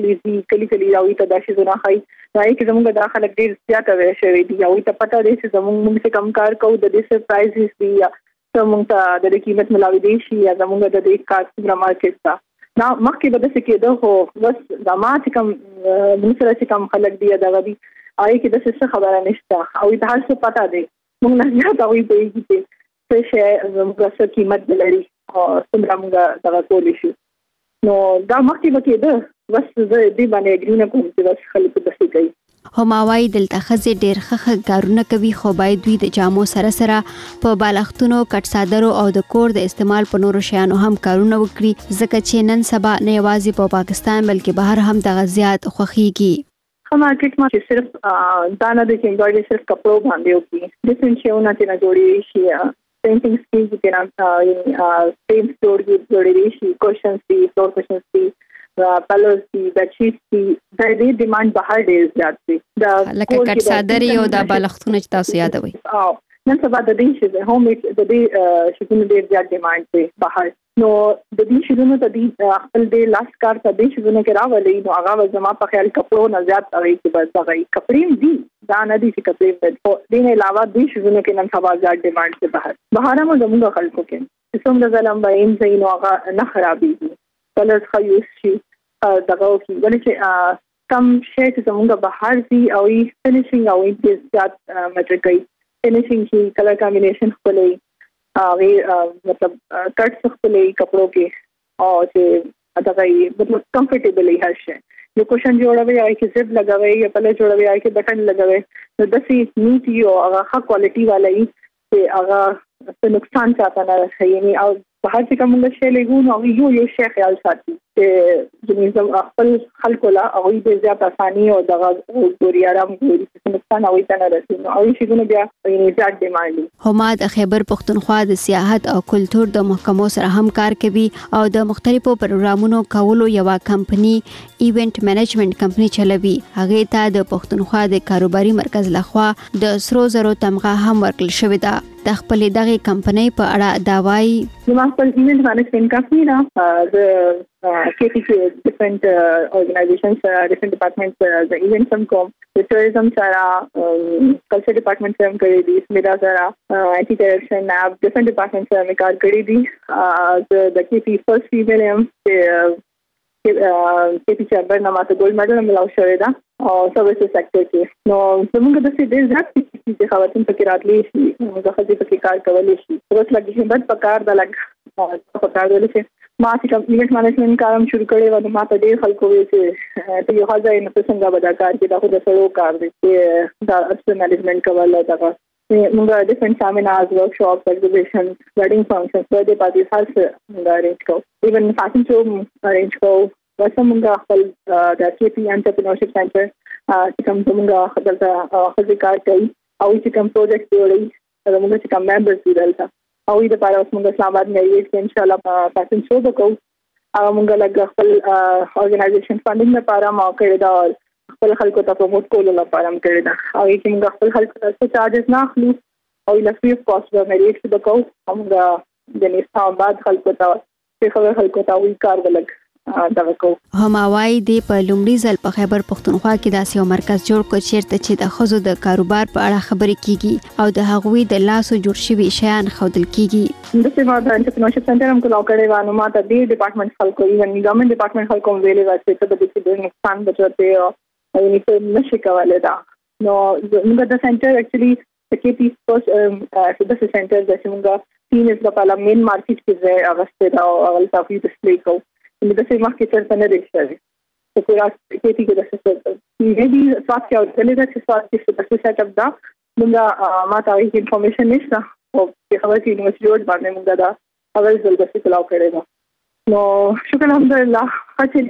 کلی راوي ته داسې زونه خای راي کې زموږ داخله ډیر زیات اویر شوی دي او ته پته دی چې زموږ کم کار کوو د دې سرپرایزز دي یا زموږ ته د قیمت ملاوي دي شي یا زموږ د دې کار څومره مارکیټ تا دا مخکې به څه کېده خو بس د ما چې کوم موږ سره چې کوم خلک دی دا غوي آی کې د څه خبره نشته او د هر څه پته دی موږ نه زیات وي په کې څه شي زموږ سره قیمت لري او څومره موږ دا کولای شو نو دا مخکې وکړه بس دې باندې اګرینه کوم چې بس خلک د څه کوي هماوای دلته خزې ډېر ښه کارونه کوي خو باید دوی د جامو سره سره په بالښتونو کټ صادرو او د کور د استعمال په نورو شیانو هم کارونه وکړي ځکه چې نن سبا نه یوازې په پاکستان بلکې بهر هم دغه زیات خوښیږي مارکیټ ما چې صرف دانه د امبرايډري صرف کپړو باندې وکړي ډیفرنٹ شیونه چې نه جوړي شي पेंटिंग्स की जितना फ्रेम्स जोड़ी शी क्वेश्चंस की फ्लोर क्वेश्चंस की पलोस की बेडशीट्स की د دې ډیماند بهر ډیر زیات دی لکه کټ صادري او د بالښتونو چې تاسو یادوي نن سبا د دې شي هوم میډ د دې شګونو ډېر زیات ډیمانډ دی بهر نو د دې شګونو ته د خپل د لاس کار ته د شګونو کې راولي نو هغه زما په خیال کپړو نه زیات هغه کې بس هغه کپړې دي دا نه دي چې کپړې په دې علاوه د شګونو کې نن سبا زیات ډیمانډ دی بهر هم زموږ خلکو کې څومره ځلم بایم زین نو هغه نه خرابېږي کلرز خو یوز شي دغه کې ولې چې کم شی چې زموږ بهر دي او یې فینیشینګ او یې زیات مټریکي فینیشینګ کی کلر کمبینیشن خپلې مطلب کټ خپلې کپڑوں کې او چې دغه مطلب کمفورټیبلی هر شي یو کوشن جوړوي یا کې زب لګوي یا پله جوړوي یا کې بٹن لګوي نو دسي نیټ یو هغه ښه کوالټي والا ای چې هغه څه نقصان چاته نه رسي یعنی او په هر څه کوم شی لګو نو یو شی خیال ساتي چې جنیزم خپل خلکو لا او دې زیات اساني او دغه ګوري آرام ګوري چې نقصان او ته نه رسي نو او شي ګونه بیا یعنی زیات ډیمانډ هما د خیبر پښتونخوا د سیاحت او کلچر د محکمو سره همکار کوي او د مختلفو پروګرامونو کولو یو کمپنی ایونت منیجمنت کمپنی چلوي هغه ته د پښتونخوا د کاروباري مرکز لخوا د سرو زرو تمغه هم ورکړل شوې ده د خپل دغه کمپنی په اړه دا وایي زما خپل ایونت مینجمنت کمپنی دا د KPK different organizations different departments the events هم کوم د tourism سره culture department هم کړی دي سمیدا سره IT direction lab different departments سره کار کړی دي د KP first female هم KP چیمبر نه ماته ګولډ میډل ملاو شوی دا او سرویس سېکټر کې نو زموږ د دې ځات چې خواتین پکې راتلي شي موږ خځې پکې کار کولای شي ورته لګي چې بد پکار د لګ پکار دی چې ما چې ایونت مینجمنت کارم شروع کړی و نو ما ته ډېر خلکو وی چې ته یو ځای نه څنګه ودا کار کې دا خو د سړو کار دی چې دا ارشد مینجمنت کول دا موږ ډیفرنٹ سیمینارز ورکشاپس ایگزیبیشنز ویډینګ فنکشنز برډے پارټیز هر څه موږ ارینج کوو ایون فیشن شو ارینج کوو واسه موږ خپل د KP انټرپرینورشپ سنټر چې کوم موږ خپل خپل کار کوي او چې کوم پروجیکټ جوړوي موږ چې کوم ممبرز دي دلته او دې لپاره اوس موږ اسلام آباد کې یې ان شاء الله فیشن شو وکړو او موږ لږ خپل اورګنایزیشن فاندینګ لپاره ما کړی دا خپل خلکو ته پروموټ کولو لپاره هم کړی دا او چې موږ خپل خلکو ته چارجز نه اخلو او له فری کاست به مریټ څه وکړو موږ د اسلام آباد خلکو ته څه خلکو ته وی کار ولګ هماوای دی په لومړي ځل په خیبر پښتونخوا کې داسې یو مرکز جوړ کړ چیرته چې د خزو د کاروبار په اړه خبرې کیږي او د هغوی د لاسو جوړ شوي شیان ښودل کیږي د سیما د انټرپرینورشپ سنټر هم کولاو کړی و نو ما ته د ډپارټمنټ خلکو ایون ګورنمنت ډپارټمنټ خلکو ویلې واسطه ته د دې نقصان بچوته او یې نشي کولای دا نو موږ د سنټر اکچولی د KP فرست د سنټر د موږ تین په مین مارکیټ کې ځای اغسته دا او تاسو ډسپلی کو د سیما کې چرته نه دیشي په پورا KP کې د څه دې سات کې او دلته چې سات کې د سیټ اپ دا موږ ما ته هیڅ انفارمیشن نشته او په خبره کې یونیورسيټي جوړ باندې موږ دا اول ځل د څه کلاو کړی نو شکر الحمدلله چې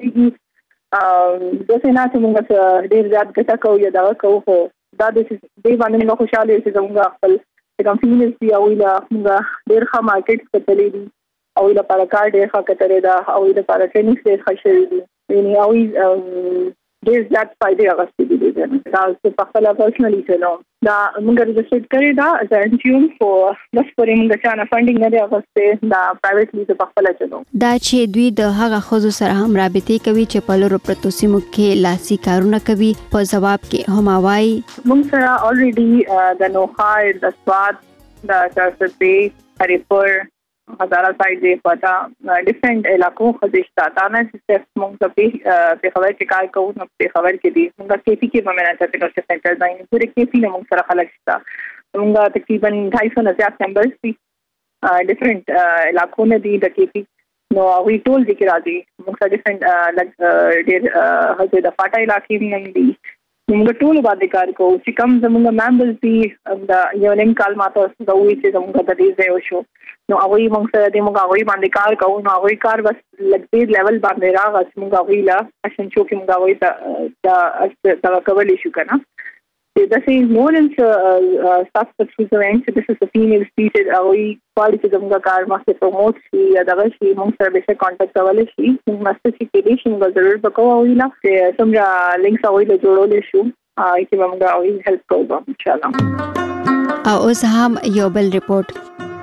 د سینا چې موږ ډېر زیات ګټه کوو یا دا کوو خو دا د دې باندې نو خوشاله چې موږ خپل کمپنیز دی او لا موږ ډېر ښه مارکیټ کتلې دي او له لپاره کار ډېر ښه کتلې دا او له لپاره ټریننګ ډېر ښه شوی دي یعنی او ډېر زیات فائدې اغستې دي دا په خپل پرسنلی چلو دا موږ ريجستر کړی دا از انټیوم فو بس پرې موږ چانه فاندینګ نه دی اغستې دا پرایویټلی په خپل چلو دا چې دوی د هغه خزو سره هم رابطې کوي چې په لورو پرتو سیمو کې لاسي کارونه کوي په جواب کې هماوای موږ سره الریډي د نوخای د سواد د چارسدې هریپور هزاره سایډ دی پتا ډیفرنٹ علاقو خدشتا تا نه چې موږ په خبر کې کار کوو نو په خبر کې دي موږ KP کې باندې انټرپرینورشپ سنټر ځای نه پورې KP نه موږ سره خلک شته موږ تقریبا 250 نه زیات ممبرز دي ډیفرنٹ علاقو نه دي د KP نو وی ټول ذکر راځي موږ سره ډیفرنٹ ډېر هغه د فاټا علاقې نه دي موږ ټول باندې کار کوو چې کوم زموږ ممبرز دي دا یو نیم کال ماته دا وی چې زموږ د دې ځای شو نو هغه موږ سره د موږ هغه باندې کار کوو نو هغه کار بس لګې لیول باندې راغس موږ هغه لا عشان شو کې موږ هغه دا کولې شو کنه دا سي مور ان سټاف په سویزرلند چې د فیمیل سپیشیز او کوالټي زموږ کار مخه پروموټ شي یا دا شي موږ سره به کانټیکټ کولای شي موږ مست چې کې دې شي موږ ضرور وکړو او لا چې څومره لینکس او له جوړول شو چې موږ او هیلپ کوو ان شاء الله. او اوس هم یو بل ریپورت.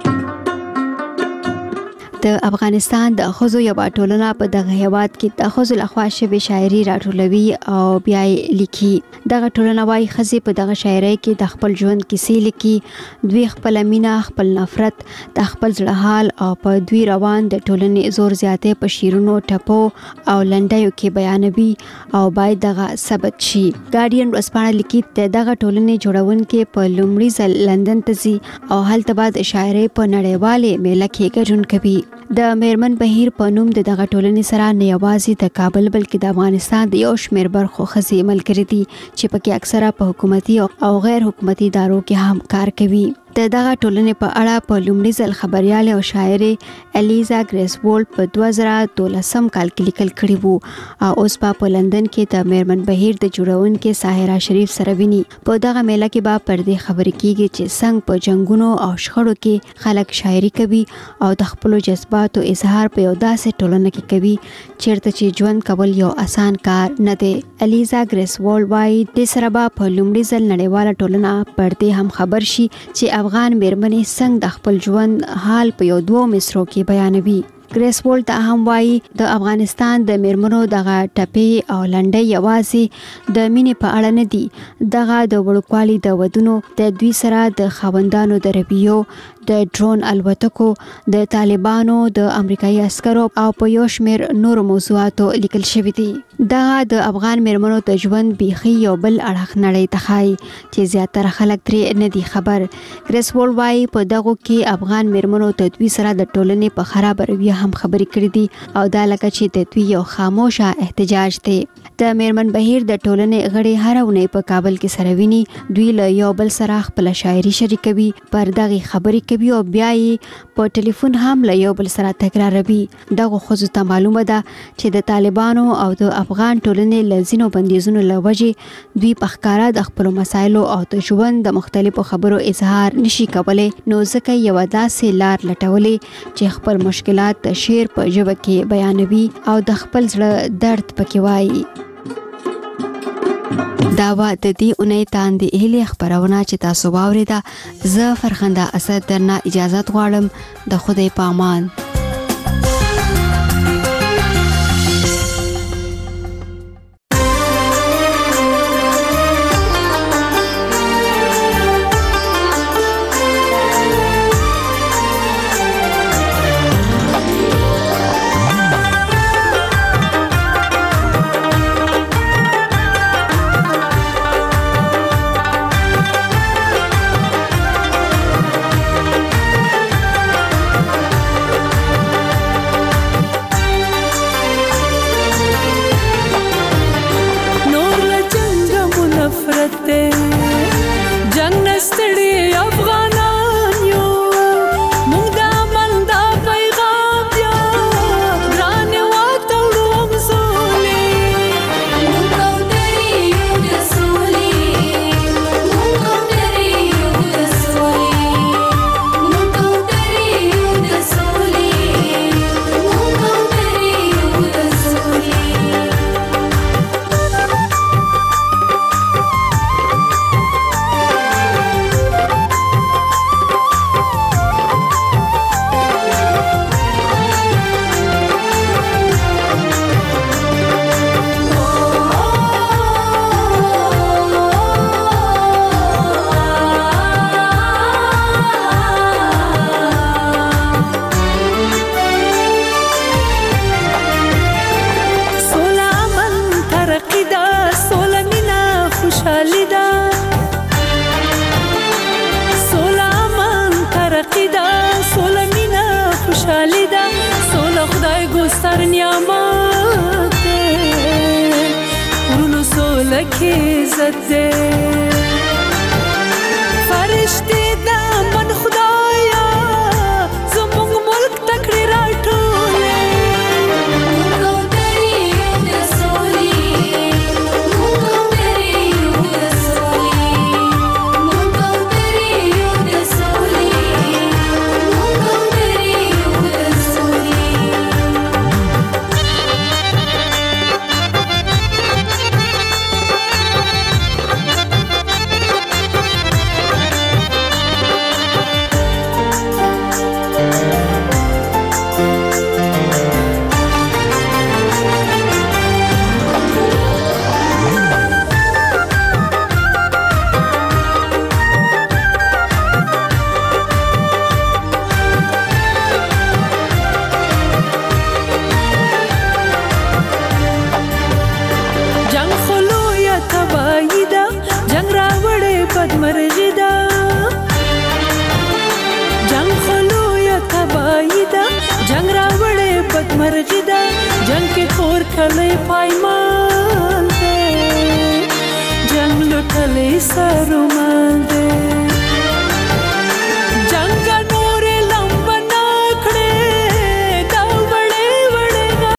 د افغانستان د خزو یو ټولنه په دغه هیواد کې د خزو لخوا شوی شاعري راټولوي او بیا لیکي. دغه ټولنه وايي خزي په دغه شاعري کې د خپل ژوند کیسې لیکي، دوی خپل مینا، خپل نفرت، د خپل زړه حال او په دوی روان د ټولنې زور زیاتې په شیرونو، ټپو او لنډیو کې بیانوي او باید دغه ثبت شي. ګارډین ورځپاڼه لیکي چې دغه ټولنې جوړونکي په لومړي ځل لندن ته ځي او هلته بعد شاعري په نړیواله میله کې ګډون کوي. د میرمن بهیر په نوم دغه ټولنې سره نه یوازې د کابل بلکې د افغانستان د یو شمېر برخو خزي ملګري دي چې پکې اکثره په حکومتي او غیر حکومتي ادارو کې هم کار کوي. دغه ټولنې په اړه په لومړي ځل خبريال او شاعر الیزا ګریسوولډ په 2012 کال کې لیکل کړي وو او اوس په لندن کې د میرمن بهیر د جوړونکو ساحره شریف سره ویني. په دغه میله کې به پر دې خبرې کیږي چې څنګه په جنگونو او شخړو کې خلک شاعري کوي او د خپل جذباتو اظهار په یو داسې ټولنه کې کوي چیرته چې ژوند کول یو آسان کار نه دی. الیزا ګریسوولډ وايي د سره به په لومړي ځل نړیواله ټولنه پر دې هم خبر شي چې افغان میرمنې څنګه د خپل ژوند حال په یو دوه مصرو کې بیانوي. ګریسوولډ ته هم وایي د افغانستان د میرمنو دغه ټپې او لنډۍ یوازې د مینې په اړه نه دي، دغه د وړوکوالي د ودونو، د دوی سره د خاوندانو د رویو، د ډرون الوتکو، د طالبانو، د امریکایي عسکرو او په یو شمېر نورو موضوعاتو لیکل شوي دي. دغه د افغان میرمنو د ژوند بیخي یو بل اړخ نړۍ ته ښایي چې زیاتره خلک ترې نه دي خبر. ګریسوولډ وایي په دغو کې افغان میرمنو د دوی سره د ټولنې په خراب رویه هم خبرې کړې دي او دا لکه چې د دوی یو خاموشه احتجاج دی. د میرمن بهیر د ټولنې غړي هر ونې په کابل کې سره ویني، دوی له یو بل سره خپل شاعري شریکوي، پر دغه خبرې کوي او بیا یې په ټلیفون هم له یو بل سره تکراروي. دغه خو ته معلومه ده چې د طالبانو او د افغان ټولنې له ځینو بندیزونو له وجې دوی په ښکاره د خپلو مسایلو او د ژوند د مختلفو خبرو اظهار نشي کولی، نو ځکه یوه داسې لار لټولې چې خپل مشکلات د شعر په ژبه کې بیانوي او د خپل زړه درد پکې وایي. دا و د دې اونۍ تاندې هلي خبرونه چې تاسو واورېده. زه فرخنده اسد درنه اجازه غواړم. د خدای په امان. سجده جنگ کې خور کلی پایمان دی جنگ لوټلی سرومان